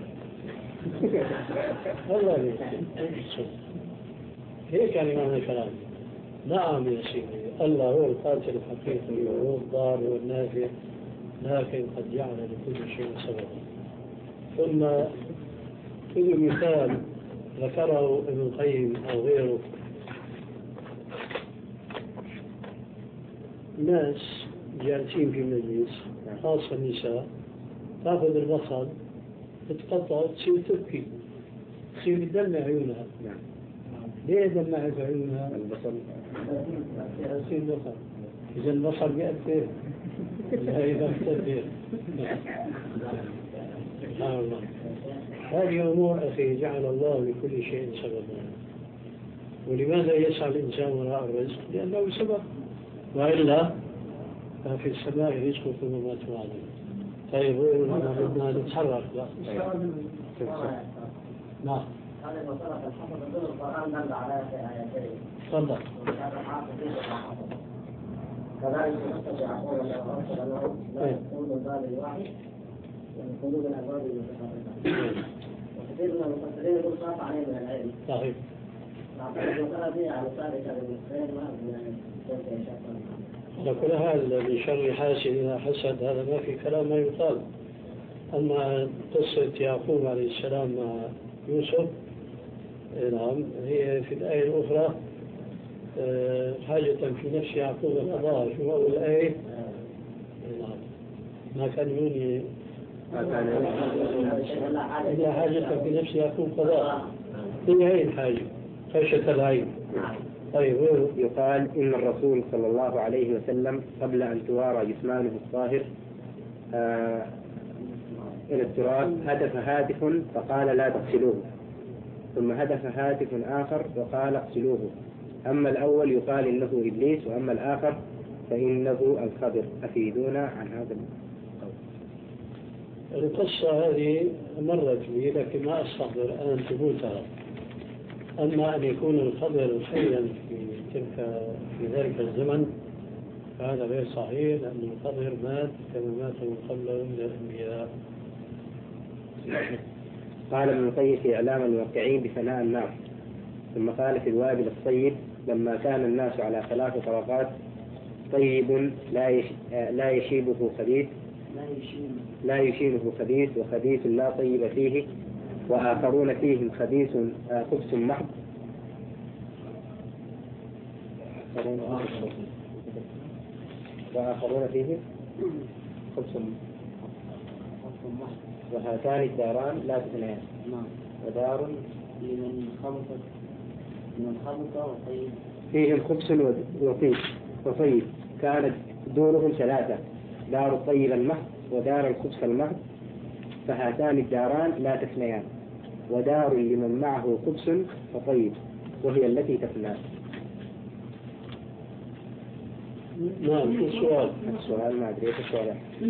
الله اللي بيقتل. هيك يعني معنى الكلام. نعم يا سيدي، الله هو القاتل الحقيقي وهو الضار والنافع، لكن قد جعل لكل شيء سببا. ثم في مثال ذكره ابن القيم أو غيره، ناس جالسين في مجلس خاصة النساء تأخذ البصل تتقطع تصير تبكي، تصير تدمع عيونها. ليه دمعت عيونها؟ البصل يصير بصل. إذا البصل بيأثر لا إذا بتأثر. سبحان الله. هذه أمور أخي جعل الله لكل شيء سببا. ولماذا يسعى الإنسان وراء الرزق؟ لأنه سبب، وإلا ففي السماء رزقكم وما توعدون. طيب بدنا نتحرك بقى. نعم. هذا المصطلح الحفظ ضمن القرآن دل على آيتين. تفضل. كذلك نستطيع أقول أن أرسل لهم لا يكون الباب الواحد من قلوب الأبواب المتفرقة. وكثير من المفسرين يقول صاف عليه من العلم. صحيح. نعتقد وقال فيه على ذلك بالمسلمين ما من كيف يشاء. على كل حال من شر حاسد إذا حسد، هذا ما في كلام ما يقال. أما قصة يعقوب عليه السلام مع يوسف، نعم، هي في الآية الأخرى حاجة في نفس يعقوب قضاء. شو أول الآية؟ نعم، ما كان يوني إلا حاجة في نفس يعقوب قضاء. هي هي الحاجة، خشية العين. طيب يقال إن الرسول صلى الله عليه وسلم قبل أن توارى جسمانه الطاهر آه إلى التراب هدف هاتف فقال لا تغسلوه، ثم هدف هاتف آخر وقال اغسلوه. أما الأول يقال إنه إبليس، وأما الآخر فإنه الخضر. أفيدونا عن هذا القول. القصة هذه مرت لي لكن ما أستحضر الآن ثبوتها. أما أن يكون الخضر حيا في تلك في ذلك الزمن فهذا غير صحيح، لأن الخضر مات كما مات من قبله من الأنبياء. قال ابن القيم في إعلام الموقعين بفناء النار. ثم قال في الوابل الطيب لما كان الناس على ثلاث طبقات: طيب لا يش... لا يشيبه خبيث لا يشيبه خبيث، وخبيث لا طيب فيه، وآخرون فيهم خبيث خبث محض. وآخرون فيه خبث محض. وهاتان الداران لا تثنيان. ودار لمن خبث من خبث وطيب فيهم خبث وطيب وطيب كانت دورهم ثلاثة: دار الطيب المحض ودار الخبث المحض، فهاتان الداران لا تثنيان. ودار لمن معه خبز فطيب وهي التي تفنى. نعم. السؤال السؤال ما أدري السؤال.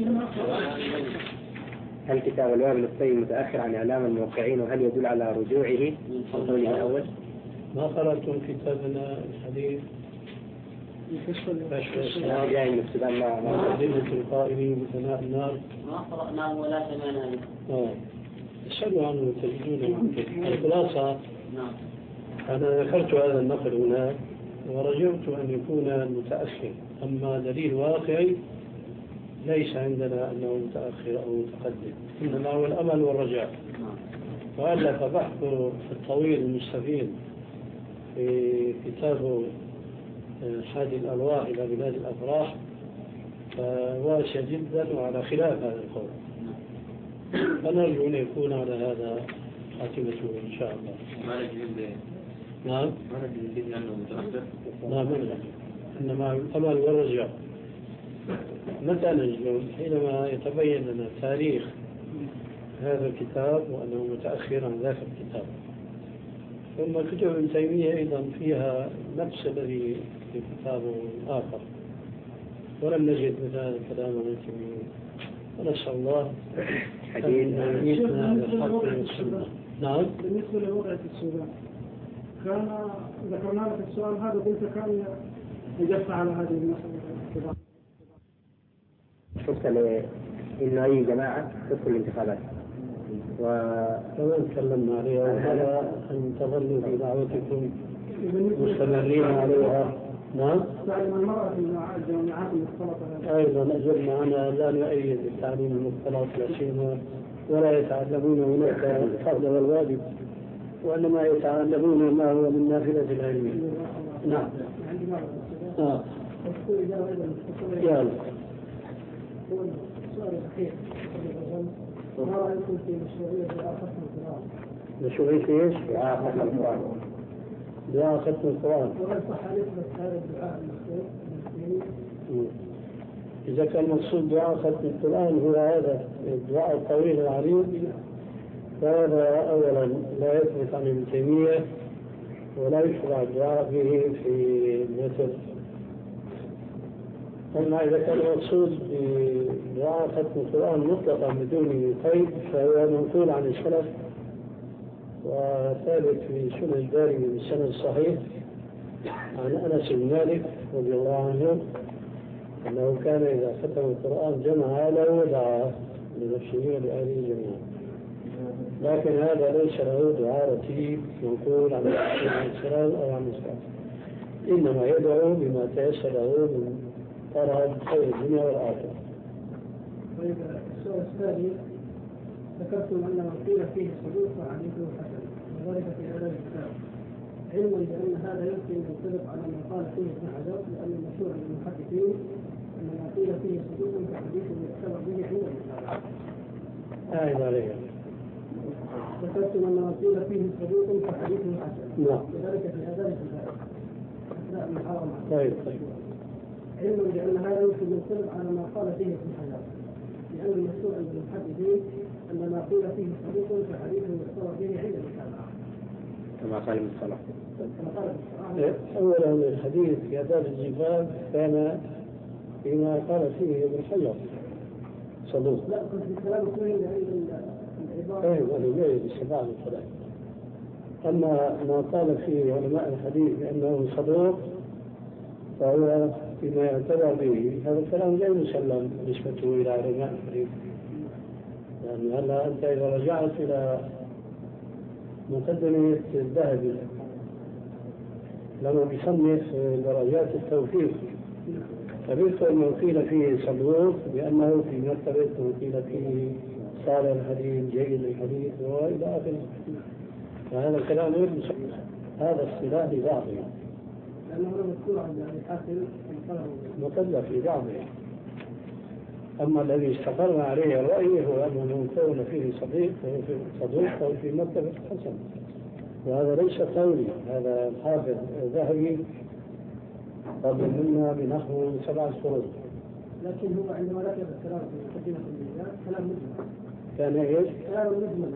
هل كتاب الوابل الطيب متأخر عن إعلام الموقعين وهل يدل على رجوعه أو قوله الأول؟ ما قرأتم كتابنا الحديث كشف الأسرار جاي من السودان ما مقدمة القائمين بثناء النار ما قرأناه ولا سمعناه. آه اسألوا عنه تجدونه. الخلاصة نعم. أنا ذكرت هذا النقل هنا ورجوت أن يكون متأخر، أما دليل واقعي ليس عندنا أنه متأخر أو متقدم، إنما هو الأمل والرجاء. وألف بحثه الطويل المستفيد في كتابه حادي الأرواح إلى بلاد الأفراح، فواسع جدا وعلى خلاف هذا القول، فنرجو أن يكون على هذا خاتمته إن شاء الله. نعم. نعم. إنما الأمل والرجاء. متى نجزم؟ حينما يتبين لنا تاريخ هذا الكتاب وأنه متأخر عن ذاك الكتاب. ثم كتب ابن تيمية أيضا فيها نفس الذي في كتابه آخر، ولم نجد مثل هذا الكلام عن ابن تيمية، ونسأل الله أن يثنى بالحق والسنة. نعم. بالنسبة لوضعية السودان كان ذكرنا لك السؤال هذا قلت كان يجف على هذه المسألة. فرصة لإنه أي جماعة تدخل الانتخابات وكمان تكلمنا عليها، وهذا أن تظلوا في دعوتكم مستمرين عليها. نعم. تعلم المرأة في الجامعات المختلطة أيضا أجل معنا لا نؤيد التعليم المختلط لا سيما ولا يتعلمون هناك الفرض والواجب، وإنما يتعلمون ما هو من نافلة العلم. نعم. آه. يلا. السؤال الأخير، ما رأيكم في مشروعية دعاء ختم القرآن؟ مشروعية ايش؟ دعاء ختم القرآن. دعاء ختم القرآن. وهل صح نسبة هذا الدعاء المشروع؟ إذا كان المقصود دعاء ختم القرآن هو هذا الدعاء الطويل العريض، فهذا أولا لا يثبت عن ابن تيمية ولا يشرع الدعاء به في مثل. أما إذا كان المقصود بدعاء ختم القرآن مطلقا بدون قيد فهو منقول عن السلف وثابت في سنن الدارمي بالسند الصحيح عن أنس بن مالك رضي الله عنه أنه كان إذا ختم القرآن جمع له ودعا لنفسه ولأهله جميعا، لكن هذا ليس له دعاء رتيب منقول عن السلام أو عن السلف، إنما يدعو بما تيسر له من طلب خير الدنيا والآخرة. طيب السؤال الثاني، ذكرتم أن قيل فيه صدوق وحديثه حسن وذلك في هذا الكتاب، علما بأن هذا يمكن أن ينطبق على ما قال فيه ابن حجر، لأن المشهور عند المحدثين أن ما قيل فيه صدوق فحديثه يعتبر به عند المتابعة. أعد عليها. ذكرتم أن ما قيل فيه صدوق فحديثه حسن. نعم. وذلك في هذا الكتاب أثناء المحاضرة. طيب طيب. علما بأن هذا يمكن أن ينطبق على ما قال فيه ابن حجر، لأن المشهور عند المحدثين أن ما قيل فيه صدوق فحديثه يعتبر به عند المتابعة. كما قال ابن صلاح. أولا الحديث في آداب الزفاف كان فيما قال فيه ابن حجر صدوق. لا كنت بكلام كله لأن العبارة. أيوة ولله بالشفاعة والسلام. أما ما قال فيه علماء الحديث بأنه صدوق فهو فيما يعتبر به، هذا الكلام لا يسلم نسبته إلى علماء الحديث، يعني هلا أنت إذا رجعت إلى مقدمة الذهبي لما بيصنف درجات التوفيق فبيذكر من قيل فيه صدوق بأنه في مرتبة من قيل فيه صالح الحديث جيد الحديث وإلى آخره، فهذا الكلام غير مصنف، هذا اصطلاح لبعضه لأنه مذكور عند الحاكم مكلف في بعضه. أما الذي استقر عليه الرأي هو أنه من كون فيه صديق فهو في صديق أو في مرتبة حسن، وهذا ليس قولي، هذا الحافظ الذهبي قبل منا بنحو سبع شهور. لكن هو عندما ذكر الكلام في مقدمة الميزان كلام مجمل. كان ايش؟ كلام مجمل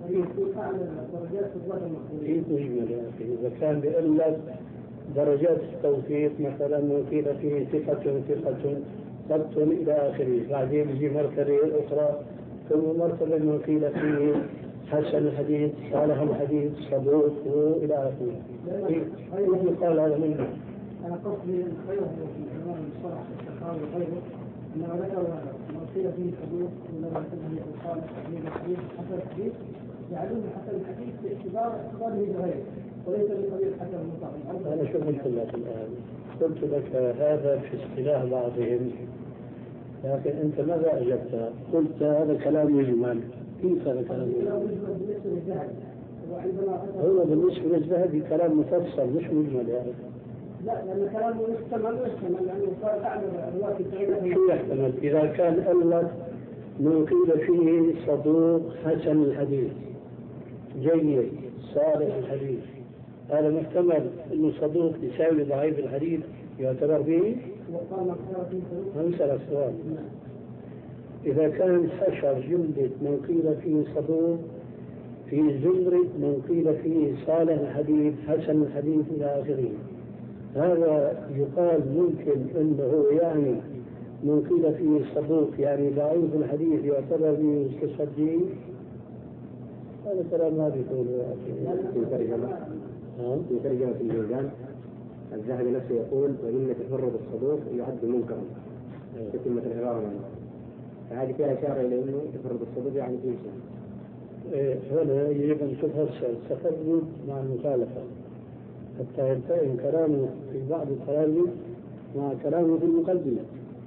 يكون أعلى درجات في الظاهر المقبولين. كيف مجمل يا أخي؟ إذا كان بيقول لك درجات التوثيق مثلا وقيل فيه ثقة ثقة ضبط إلى آخره، بعدين يجي مرتبة أخرى ثم مرتبة وقيل فيه حسن الحديث صالح الحديث صدوق إلى آخره. كيف يقال هذا منه؟ أنا قصدي خيره في الإمام الصالح السخاوي وغيره أنه ذكر ما قيل فيه صدوق ولما تبني صالح الحديث حسن الحديث يعلم حسن الحديث باعتبار اعتقاده بغيره وليس بقضية حسن المطلق. أنا شو قلت لك الآن؟ قلت لك هذا في اصطلاح بعضهم، لكن أنت ماذا أجبت؟ قلت هذا كلام مجمل. كيف هذا كلام مجمل؟ هو بالنسبة للذهبي كلام مفصل مش مجمل يعني. لا لأن كلامه يحتمل ويحتمل لأنه صار أعلى الرواة التعيين. شو يحتمل؟ إذا كان قال لك من قيل فيه صدوق حسن الحديث جيد صالح الحديث، هذا محتمل انه صدوق يساوي ضعيف الحديث يعتبر به؟ هنسأل السؤال. إذا كان حشر جملة من قيل فيه صدوق في زمرة من قيل فيه صالح الحديث حسن الحديث إلى آخره، هذا يقال ممكن أنه يعني من قيل فيه صدوق يعني ضعيف الحديث يعتبر به كصديق؟ هذا كلام ما بيقول في ترجمة في ترجمة الميزان الذهبي نفسه يقول وإن تفرد الصدوق يعد منكرا في كلمة العبارة منه، فهذه فيها إشارة إلى أنه تفرد الصدوق يعني فيه شيء. هنا يجب أن تفسر التفرد مع المخالفة حتى يلتئم كلامه في بعض الكلام مع كلامه في المقدمة.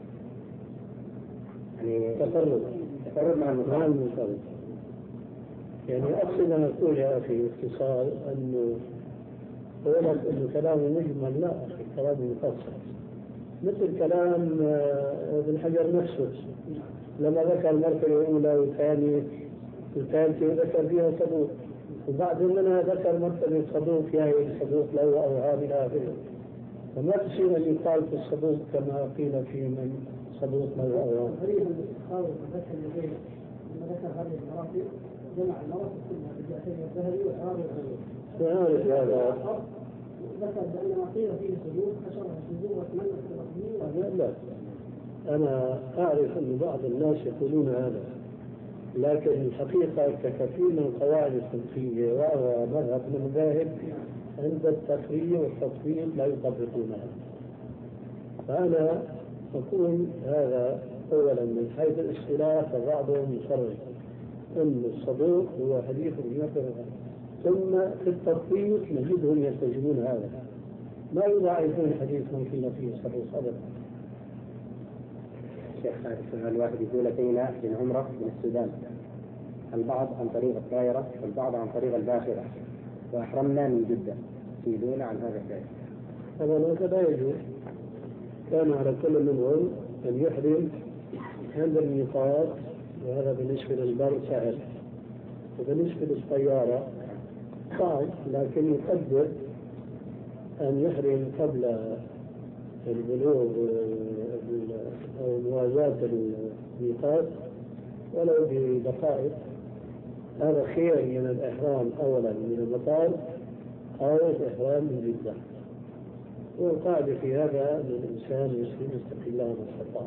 يعني تفرد تفرد مع المخالفة. يعني أقصد أن أقول يا أخي باختصار أنه أقولك أنه كلامه مجمل، لا أخي كلامه مفصل مثل كلام ابن حجر نفسه لما ذكر المرتبة الأولى والثانية والثالثة وذكر فيها صدوق، وبعد منها ذكر مرتبة صدوق يعني صدوق له أوهام إلى آخره، فما تصير أن يقال في الصدوق كما قيل في من صدوق له أوهام. غريب الاستخارة ذكر الذين لما ذكر هذه المراتب جمع المراتب كلها بالجاهلية الذهبي وإعراب سأعرف هذا. ذكر بأن ما قيل فيه صدوق حشرها الجذور وثمانية الرقمية. لا أنا أعرف أن بعض الناس يقولون هذا، لكن الحقيقة ككثير من القواعد الفقهية وهو مذهب من المذاهب عند التقرير والتطبيق لا يطبقونها. فأنا أقول هذا أولا من حيث الاصطلاح فبعضهم يصرح أن الصدوق هو حديث يذكر، ثم في التطبيق نجدهم يلتزمون هذا، ما يضاعفون حديث من قيل فيه صدوق أبدا. شيخ سؤال واحد يقول أتينا من عمرة من السودان، البعض عن طريق الطائرة والبعض عن طريق الباخرة، وأحرمنا من جدة في دولة عن هذا الشيء. طبعا هذا لا يجوز، كان على كل منهم أن يحرم عند الميقات، وهذا بالنسبة للبر سهل، وبالنسبة للطيارة صعب، لكن يقدر أن يحرم قبل البلوغ أو موازاة الميقات ولو بدقائق. هذا خير من الإحرام أولا من المطار أو الإحرام من جدة، والقاعدة في هذا أن الإنسان يستقي الله ما استطاع.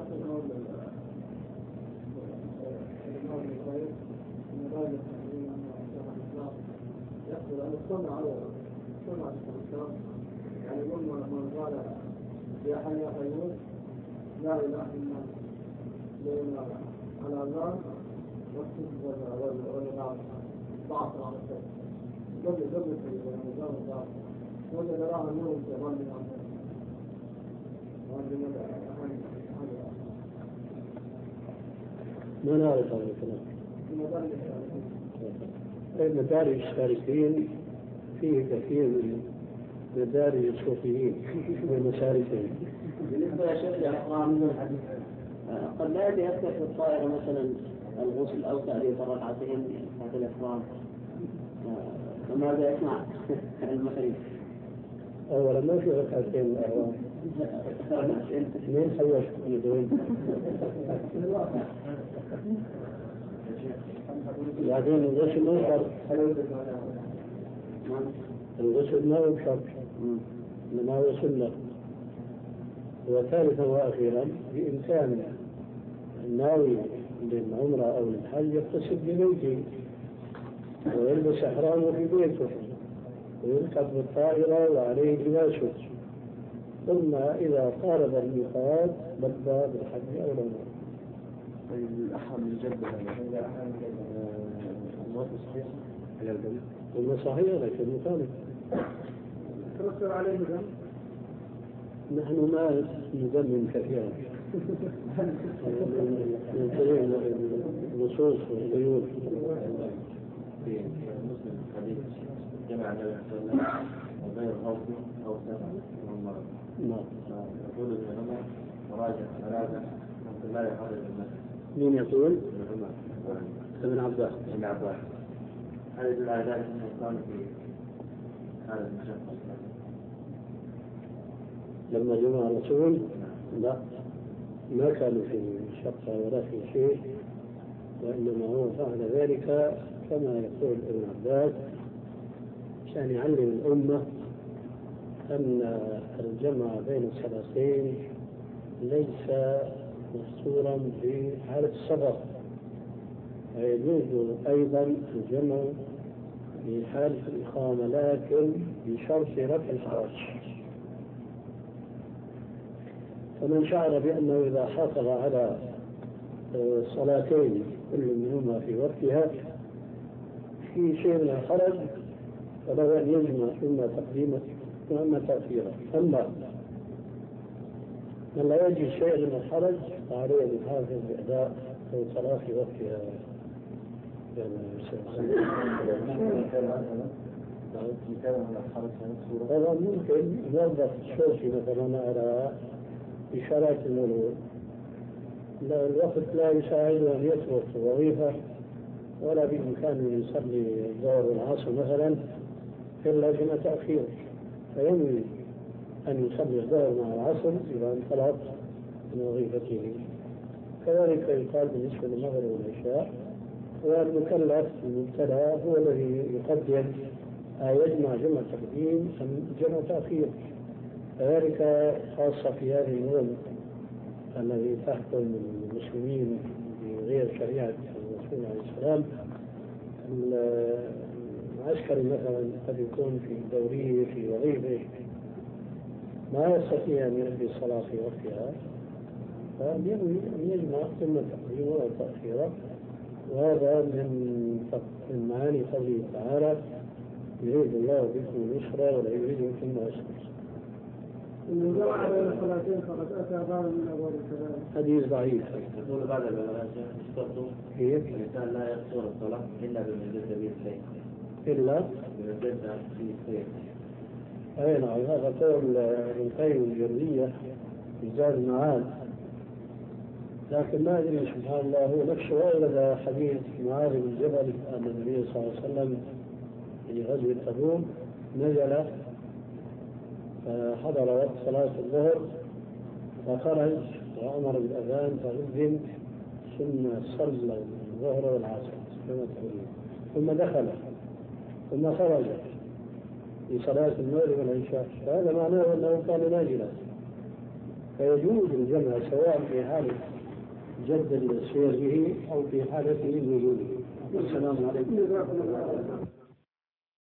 يقول أن الصنع على الصنع الاستمتاع يعني من قال يا حي يا قيوم لا إله إلا أنت لأن على النار والسجن والنار ضعف على الشيء قبل قبل النظام الضعف وجد راها النوم في ظل الأمر ما نعرف هذا الكلام. مدارج الشاركين فيه كثير من مدارج الصوفيين والمشاركين. بالنسبة لشيخ الإحرام قد لا يتأثر في الطائرة مثلا الغسل أو تأدية الركعتين بعد الإحرام، فماذا يصنع المحرم؟ أولا ما في ركعتين الإحرام، مين حيوش يدوين؟ بعدين الغسل ما شرط، الغسل ما هو شرط، إنما هو سنة. وثالثا وأخيرا بإمكان الناوي للعمرة أو للحج يغتسل ببيته ويلبس إحرامه في بيته ويركب بالطائرة وعليه لباسه، ثم إذا قارب الميقات بدأ بالحج أو العمرة. طيب الأحرم من جدة هذا الموت صحيح على البلد؟ قلنا صحيح لكن مخالف. ترتب عليه ذنب؟ نحن ما ندمن كثيرا نتبع النصوص والقيود. في مسلم حديث جمع النبي صلى الله عليه وسلم وغير خوف أو سفر أو مرض. نعم. يقول ابن عمر مراجع ثلاثة ممكن لا يخرج المسجد. مين يقول؟ ابن عمر. ابن عباس. ابن عباس. هذا يدل على ذلك أنه كان في هذا المشقة. لما جمع الرسول لا ما كانوا في شقة ولا في شيء، وإنما هو فعل ذلك كما يقول ابن عباس عشان يعلم الأمة أن الجمع بين الصلاتين ليس مستورا في حالة السفر، ويجوز أيضا الجمع في حالة الإقامة لكن بشرط رفع الحرج. فمن شعر بأنه إذا حافظ على صلاتين كل منهما في وقتها في شيء من الحرج فله أن يجمع إما تقديمه وإما تأخيره. أما من لا يجد شيء من الحرج فعليه أن يحافظ بأداء الصلاة في وقتها. هذا ممكن يوظف الشرطي مثلا على إشارات المرور، لا الوقت لا يساعده أن يترك وظيفة ولا بإمكانه يصلي الظهر والعصر مثلا إلا بما تأخير، فينوي أن يصلي الظهر مع العصر إذا انطلق من وظيفته. كذلك يقال بالنسبة للمغرب والعشاء، والمكلف المبتلى هو الذي يقدم يجمع جمع تقديم أم جمع تأخير. كذلك خاصة في هذه الأمور التي تحكم المسلمين بغير شريعة الرسول عليه السلام، العسكري مثلا قد يكون في دوريه في وظيفة ما يستطيع أن يؤدي الصلاة في وقتها، فينوي أن يجمع ثم تقديم ولا تأخير. وهذا من معاني قوله تعالى يريد الله بكم اليسر ولا يريد بكم العسر. إن جمع بين الصلاتين فقد أتى باب من أبواب الكبائر. حديث ضعيف. يقول بعد العلماء اشترطوا الإنسان لا يقصر الصلاة إلا بمنزلة به السيف. إلا بمنزلة به السيف. أي نعم، هذا قول ابن القيم الجوزية في زاد المعاد، لكن ما أدري سبحان الله هو نفسه ورد حديث معاذ بن جبل أن النبي صلى الله عليه وسلم في غزوة تبوك نزل فحضر وقت صلاة الظهر فخرج وأمر بالأذان فأذن ثم صلى الظهر والعصر كما تقولون ثم دخل ثم خرج لصلاة المغرب والعشاء، فهذا معناه أنه كان نازلا. فيجوز الجمع سواء في حالة جد السير به أو في حالة الوجود. والسلام عليكم.